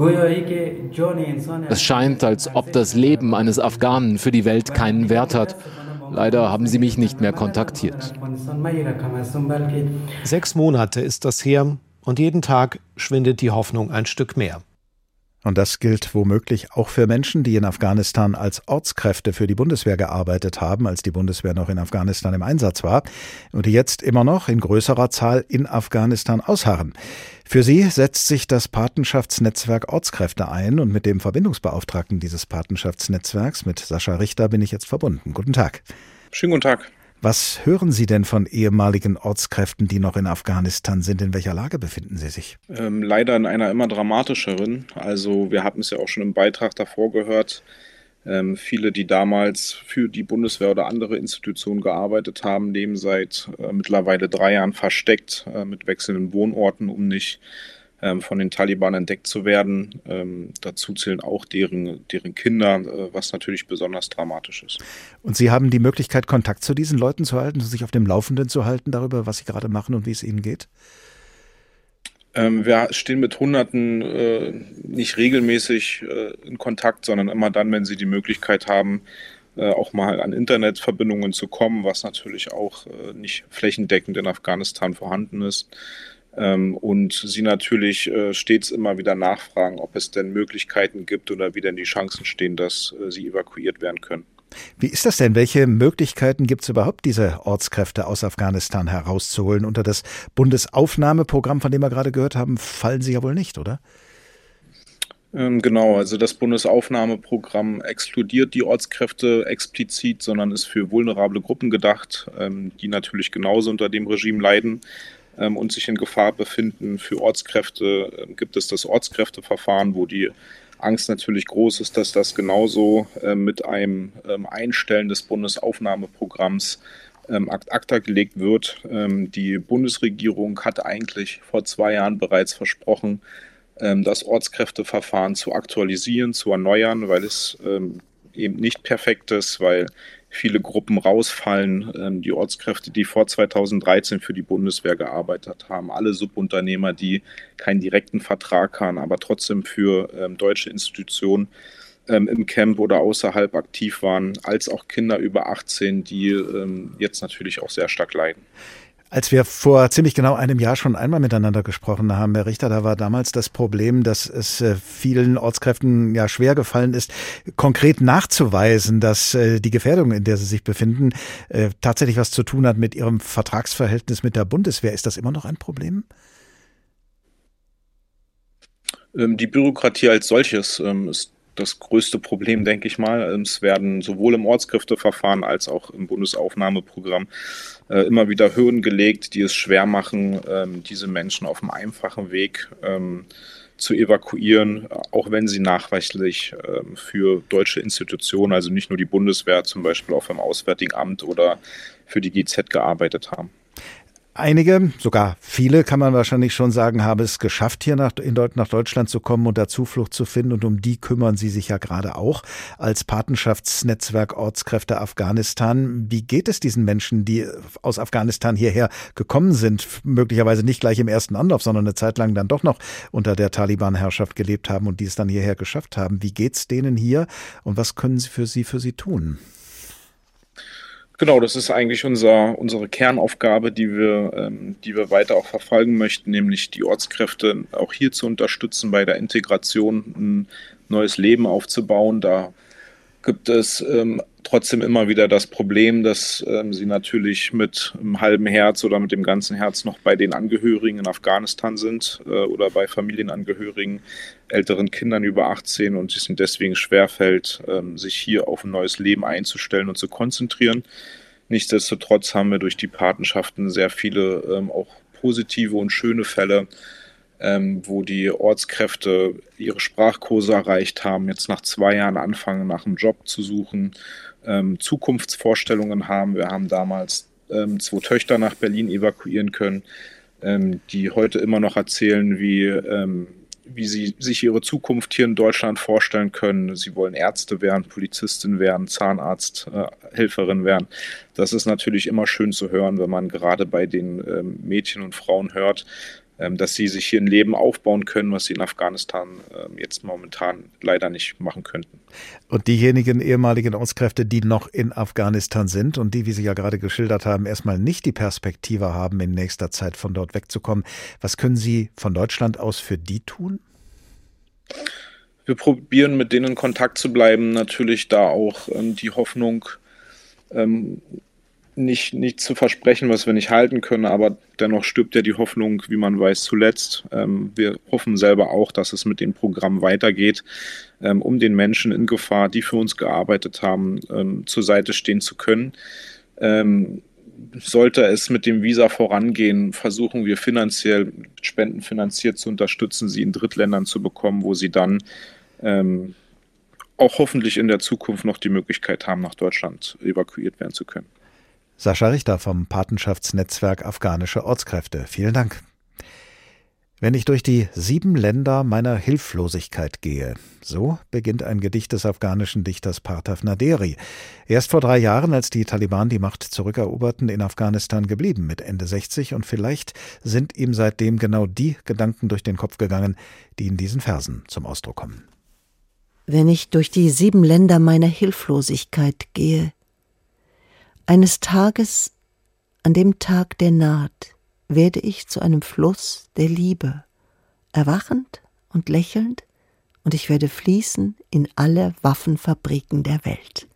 Es scheint, als ob das Leben eines Afghanen für die Welt keinen Wert hat. Leider haben sie mich nicht mehr kontaktiert. 6 Monate ist das her und jeden Tag schwindet die Hoffnung ein Stück mehr. Und das gilt womöglich auch für Menschen, die in Afghanistan als Ortskräfte für die Bundeswehr gearbeitet haben, als die Bundeswehr noch in Afghanistan im Einsatz war und die jetzt immer noch in größerer Zahl in Afghanistan ausharren. Für sie setzt sich das Patenschaftsnetzwerk Ortskräfte ein und mit dem Verbindungsbeauftragten dieses Patenschaftsnetzwerks, mit Sascha Richter, bin ich jetzt verbunden. Guten Tag. Schönen guten Tag. Was hören Sie denn von ehemaligen Ortskräften, die noch in Afghanistan sind? In welcher Lage befinden sie sich? Leider in einer immer dramatischeren. Also wir hatten es ja auch schon im Beitrag davor gehört. Viele, die damals für die Bundeswehr oder andere Institutionen gearbeitet haben, leben seit mittlerweile 3 Jahren versteckt mit wechselnden Wohnorten, um nicht von den Taliban entdeckt zu werden. Dazu zählen auch deren Kinder, was natürlich besonders dramatisch ist. Und Sie haben die Möglichkeit, Kontakt zu diesen Leuten zu halten, sich auf dem Laufenden zu halten darüber, was sie gerade machen und wie es ihnen geht? Wir stehen mit Hunderten nicht regelmäßig in Kontakt, sondern immer dann, wenn sie die Möglichkeit haben, auch mal an Internetverbindungen zu kommen, was natürlich auch nicht flächendeckend in Afghanistan vorhanden ist. Und sie natürlich stets immer wieder nachfragen, ob es denn Möglichkeiten gibt oder wie denn die Chancen stehen, dass sie evakuiert werden können. Wie ist das denn? Welche Möglichkeiten gibt es überhaupt, diese Ortskräfte aus Afghanistan herauszuholen? Unter das Bundesaufnahmeprogramm, von dem wir gerade gehört haben, fallen sie ja wohl nicht, oder? Genau, also das Bundesaufnahmeprogramm exkludiert die Ortskräfte explizit, sondern ist für vulnerable Gruppen gedacht, die natürlich genauso unter dem Regime leiden und sich in Gefahr befinden. Für Ortskräfte gibt es das Ortskräfteverfahren, wo die Angst natürlich groß ist, dass das genauso mit einem Einstellen des Bundesaufnahmeprogramms ad acta gelegt wird. Die Bundesregierung hatte eigentlich vor 2 Jahren bereits versprochen, das Ortskräfteverfahren zu aktualisieren, zu erneuern, weil es eben nicht perfekt ist, weil viele Gruppen rausfallen. Die Ortskräfte, die vor 2013 für die Bundeswehr gearbeitet haben, alle Subunternehmer, die keinen direkten Vertrag haben, aber trotzdem für deutsche Institutionen im Camp oder außerhalb aktiv waren, als auch Kinder über 18, die jetzt natürlich auch sehr stark leiden. Als wir vor ziemlich genau einem Jahr schon einmal miteinander gesprochen haben, Herr Richter, da war damals das Problem, dass es vielen Ortskräften ja schwer gefallen ist, konkret nachzuweisen, dass die Gefährdung, in der sie sich befinden, tatsächlich was zu tun hat mit ihrem Vertragsverhältnis mit der Bundeswehr. Ist das immer noch ein Problem? Die Bürokratie als solches ist das größte Problem, denke ich mal. Es werden sowohl im Ortskräfteverfahren als auch im Bundesaufnahmeprogramm immer wieder Hürden gelegt, die es schwer machen, diese Menschen auf einem einfachen Weg zu evakuieren, auch wenn sie nachweislich für deutsche Institutionen, also nicht nur die Bundeswehr, zum Beispiel auch beim Auswärtigen Amt oder für die GZ gearbeitet haben. Einige, sogar viele, kann man wahrscheinlich schon sagen, haben es geschafft, hier nach Deutschland zu kommen und da Zuflucht zu finden. Und um die kümmern Sie sich ja gerade auch als Patenschaftsnetzwerk Ortskräfte Afghanistan. Wie geht es diesen Menschen, die aus Afghanistan hierher gekommen sind, möglicherweise nicht gleich im ersten Anlauf, sondern eine Zeit lang dann doch noch unter der Taliban-Herrschaft gelebt haben und die es dann hierher geschafft haben? Wie geht's denen hier und was können Sie für sie tun? Genau, das ist eigentlich unsere Kernaufgabe, die wir weiter auch verfolgen möchten, nämlich die Ortskräfte auch hier zu unterstützen, bei der Integration ein neues Leben aufzubauen. Da gibt es trotzdem immer wieder das Problem, dass sie natürlich mit einem halben Herz oder mit dem ganzen Herz noch bei den Angehörigen in Afghanistan sind oder bei Familienangehörigen, älteren Kindern über 18 und es ihnen deswegen schwerfällt, sich hier auf ein neues Leben einzustellen und zu konzentrieren. Nichtsdestotrotz haben wir durch die Patenschaften sehr viele auch positive und schöne Fälle, wo die Ortskräfte ihre Sprachkurse erreicht haben, jetzt nach 2 Jahren anfangen, nach einem Job zu suchen, Zukunftsvorstellungen haben. Wir haben damals 2 Töchter nach Berlin evakuieren können, die heute immer noch erzählen, wie sie sich ihre Zukunft hier in Deutschland vorstellen können. Sie wollen Ärzte werden, Polizistin werden, Zahnarzt, Helferin werden. Das ist natürlich immer schön zu hören, wenn man gerade bei den Mädchen und Frauen hört, dass sie sich hier ein Leben aufbauen können, was sie in Afghanistan jetzt momentan leider nicht machen könnten. Und diejenigen ehemaligen Ortskräfte, die noch in Afghanistan sind und die, wie Sie ja gerade geschildert haben, erstmal nicht die Perspektive haben, in nächster Zeit von dort wegzukommen, was können Sie von Deutschland aus für die tun? Wir probieren, mit denen in Kontakt zu bleiben, natürlich da auch die Hoffnung, nicht zu versprechen, was wir nicht halten können, aber dennoch stirbt ja die Hoffnung, wie man weiß, zuletzt. Wir hoffen selber auch, dass es mit dem Programm weitergeht, um den Menschen in Gefahr, die für uns gearbeitet haben, zur Seite stehen zu können. Sollte es mit dem Visa vorangehen, versuchen wir finanziell, spendenfinanziert zu unterstützen, sie in Drittländern zu bekommen, wo sie dann auch hoffentlich in der Zukunft noch die Möglichkeit haben, nach Deutschland evakuiert werden zu können. Sascha Richter vom Patenschaftsnetzwerk Afghanische Ortskräfte. Vielen Dank. Wenn ich durch die 7 Länder meiner Hilflosigkeit gehe, so beginnt ein Gedicht des afghanischen Dichters Partaf Naderi. Er ist vor 3 Jahren, als die Taliban die Macht zurückeroberten, in Afghanistan geblieben, mit Ende 60, und vielleicht sind ihm seitdem genau die Gedanken durch den Kopf gegangen, die in diesen Versen zum Ausdruck kommen. Wenn ich durch die 7 Länder meiner Hilflosigkeit gehe, eines Tages, an dem Tag, der naht, werde ich zu einem Fluss der Liebe, erwachend und lächelnd, und ich werde fließen in alle Waffenfabriken der Welt.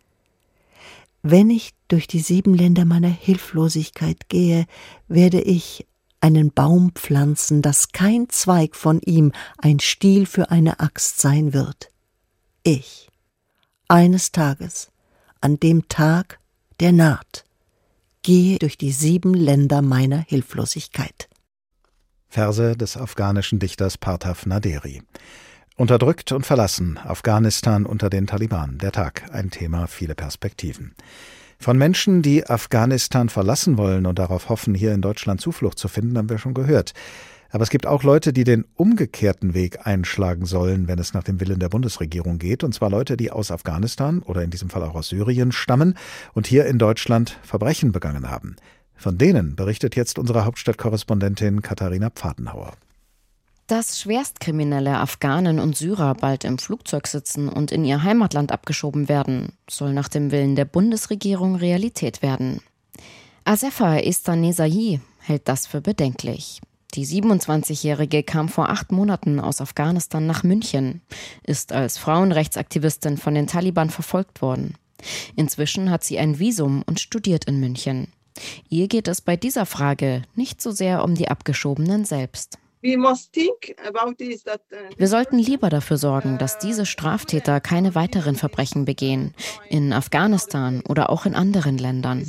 Wenn ich durch die 7 Länder meiner Hilflosigkeit gehe, werde ich einen Baum pflanzen, dass kein Zweig von ihm ein Stiel für eine Axt sein wird. Ich, eines Tages, an dem Tag, der naht, gehe durch die 7 Länder meiner Hilflosigkeit. Verse des afghanischen Dichters Partaf Naderi. Unterdrückt und verlassen, Afghanistan unter den Taliban. Der Tag, ein Thema, viele Perspektiven. Von Menschen, die Afghanistan verlassen wollen und darauf hoffen, hier in Deutschland Zuflucht zu finden, haben wir schon gehört. Aber es gibt auch Leute, die den umgekehrten Weg einschlagen sollen, wenn es nach dem Willen der Bundesregierung geht. Und zwar Leute, die aus Afghanistan oder in diesem Fall auch aus Syrien stammen und hier in Deutschland Verbrechen begangen haben. Von denen berichtet jetzt unsere Hauptstadtkorrespondentin Katharina Pfadenhauer. Dass schwerstkriminelle Afghanen und Syrer bald im Flugzeug sitzen und in ihr Heimatland abgeschoben werden, soll nach dem Willen der Bundesregierung Realität werden. Asefa Estanezai hält das für bedenklich. Die 27-Jährige kam vor 8 Monaten aus Afghanistan nach München, ist als Frauenrechtsaktivistin von den Taliban verfolgt worden. Inzwischen hat sie ein Visum und studiert in München. Ihr geht es bei dieser Frage nicht so sehr um die Abgeschobenen selbst. Wir sollten lieber dafür sorgen, dass diese Straftäter keine weiteren Verbrechen begehen, in Afghanistan oder auch in anderen Ländern.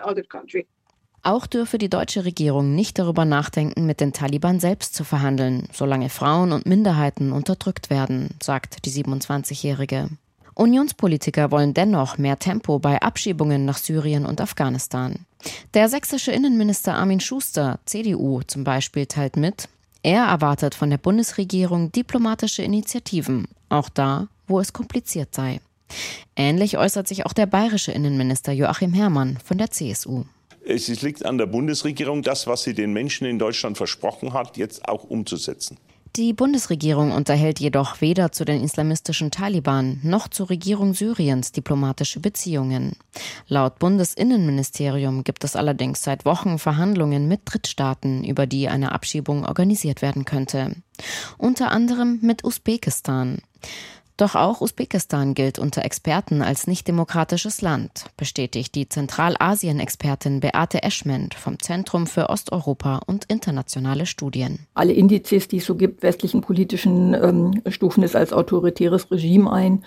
Auch dürfe die deutsche Regierung nicht darüber nachdenken, mit den Taliban selbst zu verhandeln, solange Frauen und Minderheiten unterdrückt werden, sagt die 27-Jährige. Unionspolitiker wollen dennoch mehr Tempo bei Abschiebungen nach Syrien und Afghanistan. Der sächsische Innenminister Armin Schuster, CDU zum Beispiel, teilt mit, er erwartet von der Bundesregierung diplomatische Initiativen, auch da, wo es kompliziert sei. Ähnlich äußert sich auch der bayerische Innenminister Joachim Herrmann von der CSU. Es liegt an der Bundesregierung, das, was sie den Menschen in Deutschland versprochen hat, jetzt auch umzusetzen. Die Bundesregierung unterhält jedoch weder zu den islamistischen Taliban noch zur Regierung Syriens diplomatische Beziehungen. Laut Bundesinnenministerium gibt es allerdings seit Wochen Verhandlungen mit Drittstaaten, über die eine Abschiebung organisiert werden könnte. Unter anderem mit Usbekistan. Doch auch Usbekistan gilt unter Experten als nicht-demokratisches Land, bestätigt die Zentralasien-Expertin Beate Eschment vom Zentrum für Osteuropa und internationale Studien. Alle Indizes, die es so gibt, westlichen politischen stufen es als autoritäres Regime ein.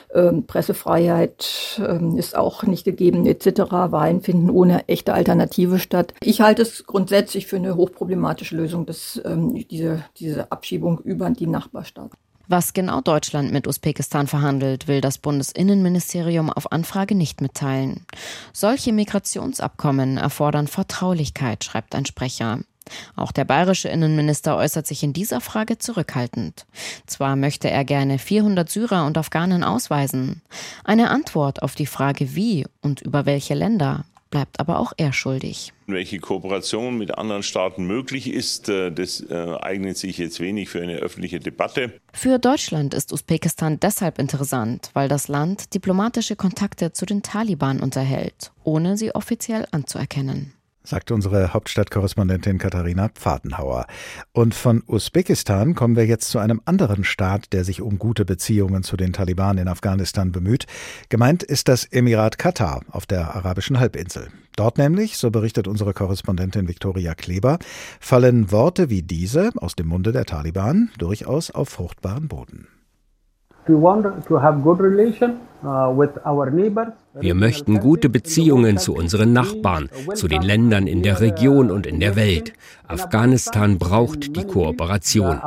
Pressefreiheit ist auch nicht gegeben etc. Wahlen finden ohne echte Alternative statt. Ich halte es grundsätzlich für eine hochproblematische Lösung, diese Abschiebung über die Nachbarstaaten. Was genau Deutschland mit Usbekistan verhandelt, will das Bundesinnenministerium auf Anfrage nicht mitteilen. Solche Migrationsabkommen erfordern Vertraulichkeit, schreibt ein Sprecher. Auch der bayerische Innenminister äußert sich in dieser Frage zurückhaltend. Zwar möchte er gerne 400 Syrer und Afghanen ausweisen. Eine Antwort auf die Frage wie und über welche Länder bleibt aber auch er schuldig. Welche Kooperation mit anderen Staaten möglich ist, das eignet sich jetzt wenig für eine öffentliche Debatte. Für Deutschland ist Usbekistan deshalb interessant, weil das Land diplomatische Kontakte zu den Taliban unterhält, ohne sie offiziell anzuerkennen. Sagte unsere Hauptstadtkorrespondentin Katharina Pfadenhauer. Und von Usbekistan kommen wir jetzt zu einem anderen Staat, der sich um gute Beziehungen zu den Taliban in Afghanistan bemüht. Gemeint ist das Emirat Katar auf der arabischen Halbinsel. Dort nämlich, so berichtet unsere Korrespondentin Viktoria Kleber, fallen Worte wie diese aus dem Munde der Taliban durchaus auf fruchtbaren Boden. Wir möchten gute Beziehungen zu unseren Nachbarn, zu den Ländern in der Region und in der Welt. Afghanistan braucht die Kooperation.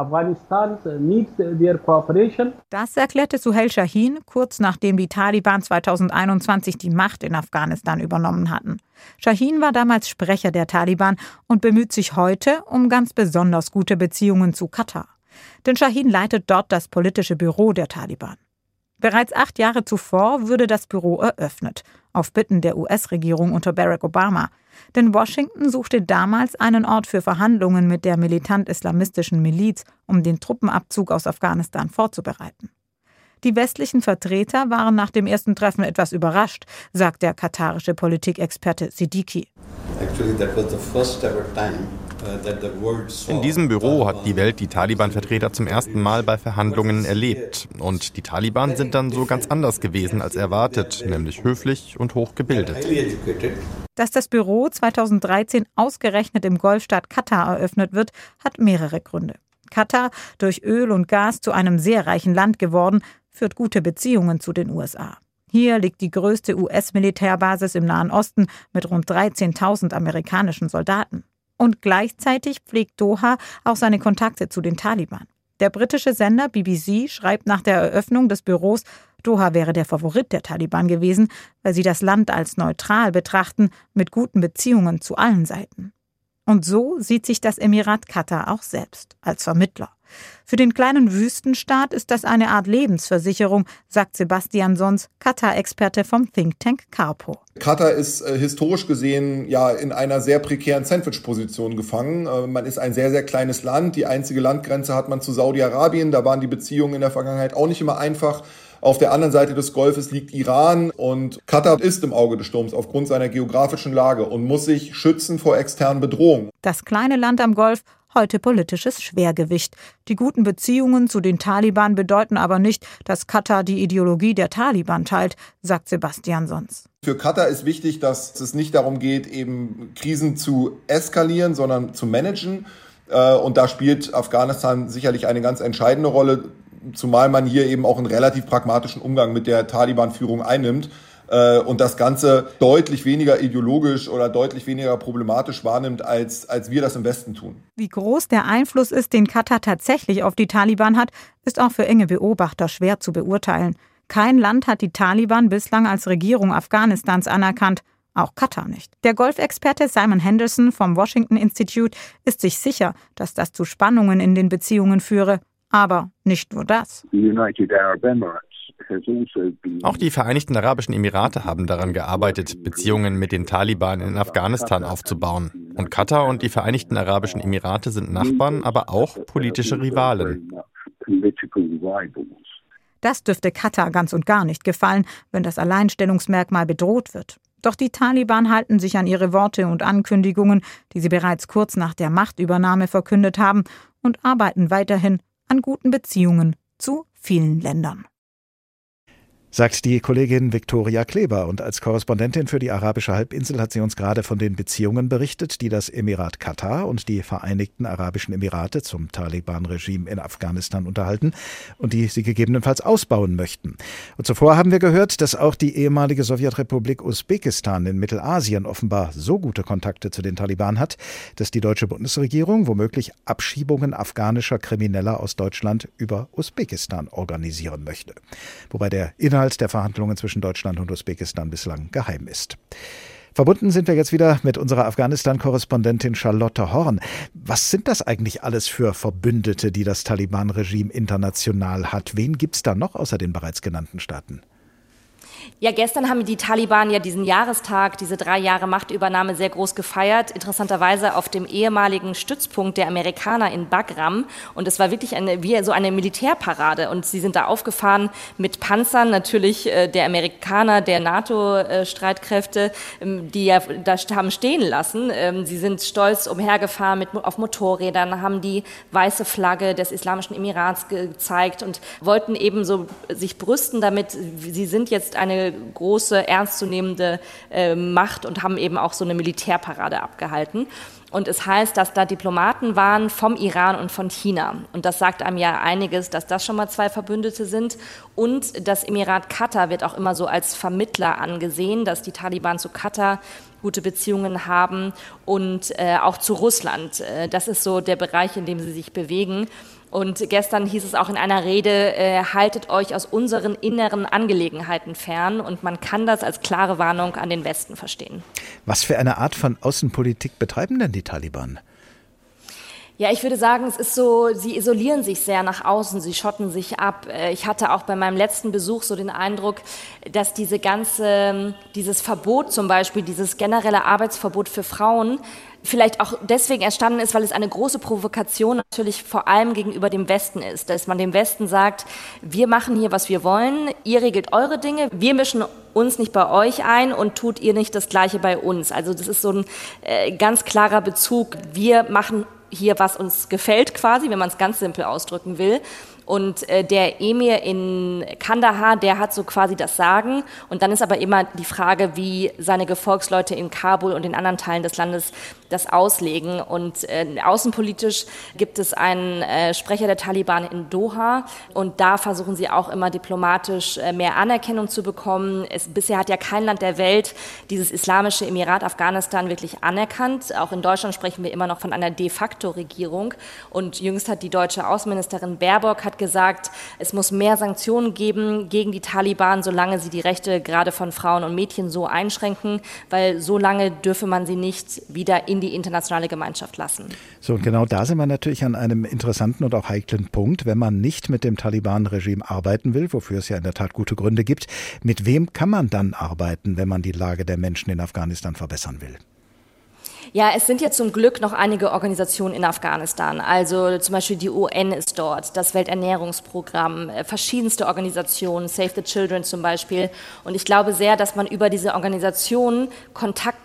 Das erklärte Suhail Shahin kurz nachdem die Taliban 2021 die Macht in Afghanistan übernommen hatten. Shahin war damals Sprecher der Taliban und bemüht sich heute um ganz besonders gute Beziehungen zu Katar. Denn Shahin leitet dort das politische Büro der Taliban. Bereits 8 Jahre zuvor wurde das Büro eröffnet, auf Bitten der US-Regierung unter Barack Obama. Denn Washington suchte damals einen Ort für Verhandlungen mit der militant-islamistischen Miliz, um den Truppenabzug aus Afghanistan vorzubereiten. Die westlichen Vertreter waren nach dem ersten Treffen etwas überrascht, sagt der katarische Politikexperte Siddiqui. In diesem Büro hat die Welt die Taliban-Vertreter zum ersten Mal bei Verhandlungen erlebt. Und die Taliban sind dann so ganz anders gewesen als erwartet, nämlich höflich und hochgebildet. Dass das Büro 2013 ausgerechnet im Golfstaat Katar eröffnet wird, hat mehrere Gründe. Katar, durch Öl und Gas zu einem sehr reichen Land geworden, führt gute Beziehungen zu den USA. Hier liegt die größte US-Militärbasis im Nahen Osten mit rund 13.000 amerikanischen Soldaten. Und gleichzeitig pflegt Doha auch seine Kontakte zu den Taliban. Der britische Sender BBC schreibt nach der Eröffnung des Büros, Doha wäre der Favorit der Taliban gewesen, weil sie das Land als neutral betrachten, mit guten Beziehungen zu allen Seiten. Und so sieht sich das Emirat Katar auch selbst als Vermittler. Für den kleinen Wüstenstaat ist das eine Art Lebensversicherung, sagt Sebastian Sons, Katar-Experte vom Think Tank Carpo. Katar ist historisch gesehen ja in einer sehr prekären Sandwich-Position gefangen. Man ist ein sehr, sehr kleines Land. Die einzige Landgrenze hat man zu Saudi-Arabien. Da waren die Beziehungen in der Vergangenheit auch nicht immer einfach. Auf der anderen Seite des Golfes liegt Iran und Katar ist im Auge des Sturms aufgrund seiner geografischen Lage und muss sich schützen vor externen Bedrohungen. Das kleine Land am Golf, heute politisches Schwergewicht. Die guten Beziehungen zu den Taliban bedeuten aber nicht, dass Katar die Ideologie der Taliban teilt, sagt Sebastian Sons. Für Katar ist wichtig, dass es nicht darum geht, eben Krisen zu eskalieren, sondern zu managen. Und da spielt Afghanistan sicherlich eine ganz entscheidende Rolle, zumal man hier eben auch einen relativ pragmatischen Umgang mit der Taliban-Führung einnimmt und das Ganze deutlich weniger ideologisch oder deutlich weniger problematisch wahrnimmt, als wir das im Westen tun. Wie groß der Einfluss ist, den Katar tatsächlich auf die Taliban hat, ist auch für enge Beobachter schwer zu beurteilen. Kein Land hat die Taliban bislang als Regierung Afghanistans anerkannt, auch Katar nicht. Der Golfexperte Simon Henderson vom Washington Institute ist sich sicher, dass das zu Spannungen in den Beziehungen führe. Aber nicht nur das. Auch die Vereinigten Arabischen Emirate haben daran gearbeitet, Beziehungen mit den Taliban in Afghanistan aufzubauen. Und Katar und die Vereinigten Arabischen Emirate sind Nachbarn, aber auch politische Rivalen. Das dürfte Katar ganz und gar nicht gefallen, wenn das Alleinstellungsmerkmal bedroht wird. Doch die Taliban halten sich an ihre Worte und Ankündigungen, die sie bereits kurz nach der Machtübernahme verkündet haben, und arbeiten weiterhin an guten Beziehungen zu vielen Ländern. Sagt die Kollegin Viktoria Kleber. Und als Korrespondentin für die arabische Halbinsel hat sie uns gerade von den Beziehungen berichtet, die das Emirat Katar und die Vereinigten Arabischen Emirate zum Taliban-Regime in Afghanistan unterhalten und die sie gegebenenfalls ausbauen möchten. Und zuvor haben wir gehört, dass auch die ehemalige Sowjetrepublik Usbekistan in Mittelasien offenbar so gute Kontakte zu den Taliban hat, dass die deutsche Bundesregierung womöglich Abschiebungen afghanischer Krimineller aus Deutschland über Usbekistan organisieren möchte. Wobei der Inhalt der Verhandlungen zwischen Deutschland und Usbekistan bislang geheim ist. Verbunden sind wir jetzt wieder mit unserer Afghanistan-Korrespondentin Charlotte Horn. Was sind das eigentlich alles für Verbündete, die das Taliban-Regime international hat? Wen gibt's da noch außer den bereits genannten Staaten? Ja, gestern haben die Taliban ja diesen Jahrestag, diese 3 Jahre Machtübernahme sehr groß gefeiert. Interessanterweise auf dem ehemaligen Stützpunkt der Amerikaner in Bagram. Und es war wirklich wie so eine Militärparade. Und sie sind da aufgefahren mit Panzern, natürlich der Amerikaner, der NATO-Streitkräfte, die ja da haben stehen lassen. Sie sind stolz umhergefahren auf Motorrädern, haben die weiße Flagge des Islamischen Emirats gezeigt und wollten eben so sich brüsten damit, sie sind jetzt eine große, ernstzunehmende Macht und haben eben auch so eine Militärparade abgehalten. Und es heißt, dass da Diplomaten waren vom Iran und von China. Und das sagt einem ja einiges, dass das schon mal 2 Verbündete sind. Und das Emirat Katar wird auch immer so als Vermittler angesehen, dass die Taliban zu Katar gute Beziehungen haben und auch zu Russland. Das ist so der Bereich, in dem sie sich bewegen. Und gestern hieß es auch in einer Rede, haltet euch aus unseren inneren Angelegenheiten fern. Und man kann das als klare Warnung an den Westen verstehen. Was für eine Art von Außenpolitik betreiben denn die Taliban? Ja, ich würde sagen, es ist so, sie isolieren sich sehr nach außen, sie schotten sich ab. Ich hatte auch bei meinem letzten Besuch so den Eindruck, dass dieses Verbot zum Beispiel, dieses generelle Arbeitsverbot für Frauen, vielleicht auch deswegen entstanden ist, weil es eine große Provokation natürlich vor allem gegenüber dem Westen ist. Dass man dem Westen sagt, wir machen hier, was wir wollen, ihr regelt eure Dinge, wir mischen uns nicht bei euch ein und tut ihr nicht das Gleiche bei uns. Also das ist so ein ganz klarer Bezug, wir machen hier, was uns gefällt quasi, wenn man es ganz simpel ausdrücken will. Und der Emir in Kandahar, der hat so quasi das Sagen. Und dann ist aber immer die Frage, wie seine Gefolgsleute in Kabul und in anderen Teilen des Landes das auslegen. Und außenpolitisch gibt es einen Sprecher der Taliban in Doha. Und da versuchen sie auch immer diplomatisch mehr Anerkennung zu bekommen. Bisher hat ja kein Land der Welt dieses Islamische Emirat Afghanistan wirklich anerkannt. Auch in Deutschland sprechen wir immer noch von einer de facto Regierung. Und jüngst hat die deutsche Außenministerin Baerbock gesagt, es muss mehr Sanktionen geben gegen die Taliban, solange sie die Rechte gerade von Frauen und Mädchen so einschränken, weil so lange dürfe man sie nicht wieder in die internationale Gemeinschaft lassen. So, und genau da sind wir natürlich an einem interessanten und auch heiklen Punkt. Wenn man nicht mit dem Taliban-Regime arbeiten will, wofür es ja in der Tat gute Gründe gibt, mit wem kann man dann arbeiten, wenn man die Lage der Menschen in Afghanistan verbessern will? Ja, es sind ja zum Glück noch einige Organisationen in Afghanistan. Also zum Beispiel die UN ist dort, das Welternährungsprogramm, verschiedenste Organisationen, Save the Children zum Beispiel. Und ich glaube sehr, dass man über diese Organisationen Kontakt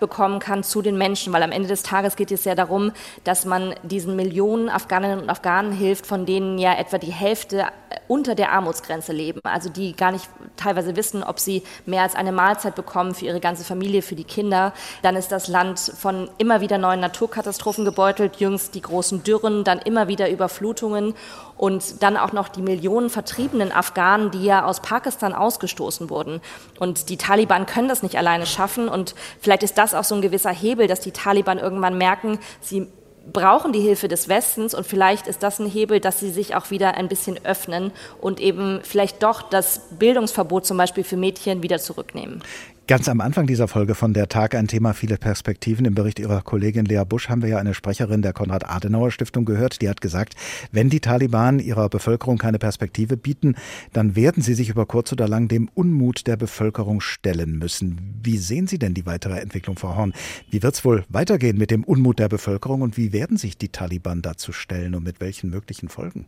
bekommen kann zu den Menschen, weil am Ende des Tages geht es ja darum, dass man diesen Millionen Afghaninnen und Afghanen hilft, von denen ja etwa die Hälfte unter der Armutsgrenze leben, also die gar nicht teilweise wissen, ob sie mehr als eine Mahlzeit bekommen für ihre ganze Familie, für die Kinder. Dann ist das Land von immer wieder neuen Naturkatastrophen gebeutelt, jüngst die großen Dürren, dann immer wieder Überflutungen und dann auch noch die Millionen vertriebenen Afghanen, die ja aus Pakistan ausgestoßen wurden. Und die Taliban können das nicht alleine schaffen und vielleicht ist das auch so ein gewisser Hebel, dass die Taliban irgendwann merken, sie brauchen die Hilfe des Westens und vielleicht ist das ein Hebel, dass sie sich auch wieder ein bisschen öffnen und eben vielleicht doch das Bildungsverbot zum Beispiel für Mädchen wieder zurücknehmen. Ganz am Anfang dieser Folge von Der Tag ein Thema, viele Perspektiven. Im Bericht Ihrer Kollegin Lea Busch haben wir ja eine Sprecherin der Konrad-Adenauer-Stiftung gehört. Die hat gesagt, wenn die Taliban ihrer Bevölkerung keine Perspektive bieten, dann werden sie sich über kurz oder lang dem Unmut der Bevölkerung stellen müssen. Wie sehen Sie denn die weitere Entwicklung, Frau Horn? Wie wird es wohl weitergehen mit dem Unmut der Bevölkerung und wie werden sich die Taliban dazu stellen und mit welchen möglichen Folgen?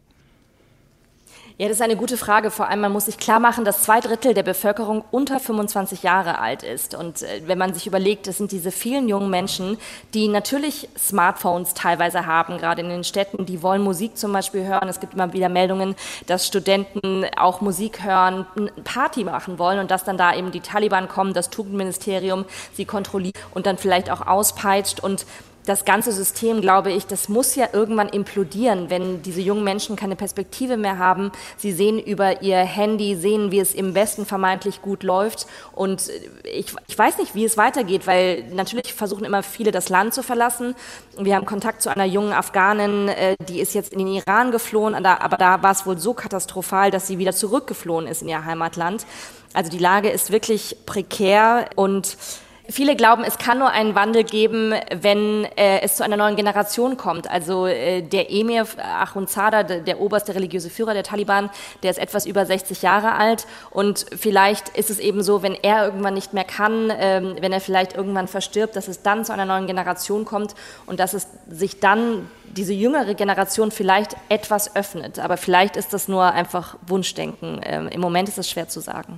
Ja, das ist eine gute Frage. Vor allem, man muss sich klar machen, dass 2/3 der Bevölkerung unter 25 Jahre alt ist. Und wenn man sich überlegt, das sind diese vielen jungen Menschen, die natürlich Smartphones teilweise haben, gerade in den Städten, die wollen Musik zum Beispiel hören. Es gibt immer wieder Meldungen, dass Studenten auch Musik hören, Party machen wollen und dass dann da eben die Taliban kommen, das Tugendministerium sie kontrolliert und dann vielleicht auch auspeitscht. Und das ganze System, glaube ich, das muss ja irgendwann implodieren, wenn diese jungen Menschen keine Perspektive mehr haben. Sie sehen über ihr Handy, sehen, wie es im Westen vermeintlich gut läuft. Und ich weiß nicht, wie es weitergeht, weil natürlich versuchen immer viele, das Land zu verlassen. Wir haben Kontakt zu einer jungen Afghanin, die ist jetzt in den Iran geflohen, aber da war es wohl so katastrophal, dass sie wieder zurückgeflohen ist in ihr Heimatland. Also die Lage ist wirklich prekär und viele glauben, es kann nur einen Wandel geben, wenn es zu einer neuen Generation kommt. Also der Emir Akhundzada, der oberste religiöse Führer der Taliban, der ist etwas über 60 Jahre alt. Und vielleicht ist es eben so, wenn er irgendwann nicht mehr kann, wenn er vielleicht irgendwann verstirbt, dass es dann zu einer neuen Generation kommt und dass es sich dann diese jüngere Generation vielleicht etwas öffnet. Aber vielleicht ist das nur einfach Wunschdenken. Im Moment ist es schwer zu sagen.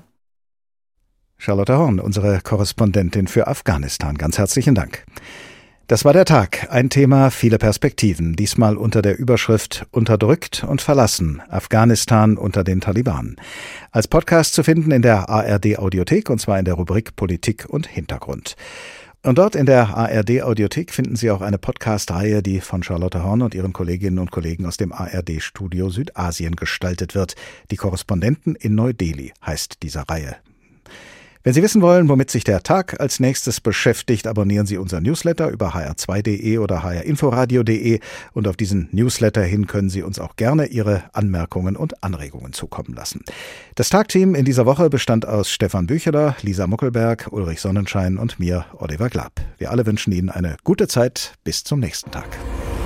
Charlotte Horn, unsere Korrespondentin für Afghanistan. Ganz herzlichen Dank. Das war der Tag. Ein Thema, viele Perspektiven. Diesmal unter der Überschrift Unterdrückt und verlassen. Afghanistan unter den Taliban. Als Podcast zu finden in der ARD-Audiothek und zwar in der Rubrik Politik und Hintergrund. Und dort in der ARD-Audiothek finden Sie auch eine Podcast-Reihe, die von Charlotte Horn und ihren Kolleginnen und Kollegen aus dem ARD-Studio Südasien gestaltet wird. Die Korrespondenten in Neu-Delhi heißt diese Reihe. Wenn Sie wissen wollen, womit sich der Tag als nächstes beschäftigt, abonnieren Sie unser Newsletter über hr2.de oder hrinforadio.de und auf diesen Newsletter hin können Sie uns auch gerne Ihre Anmerkungen und Anregungen zukommen lassen. Das Tagteam in dieser Woche bestand aus Stefan Bücheler, Lisa Muckelberg, Ulrich Sonnenschein und mir, Oliver Glab. Wir alle wünschen Ihnen eine gute Zeit. Bis zum nächsten Tag.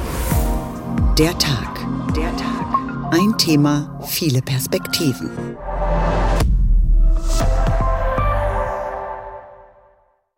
Der Tag. Der Tag. Ein Thema, viele Perspektiven.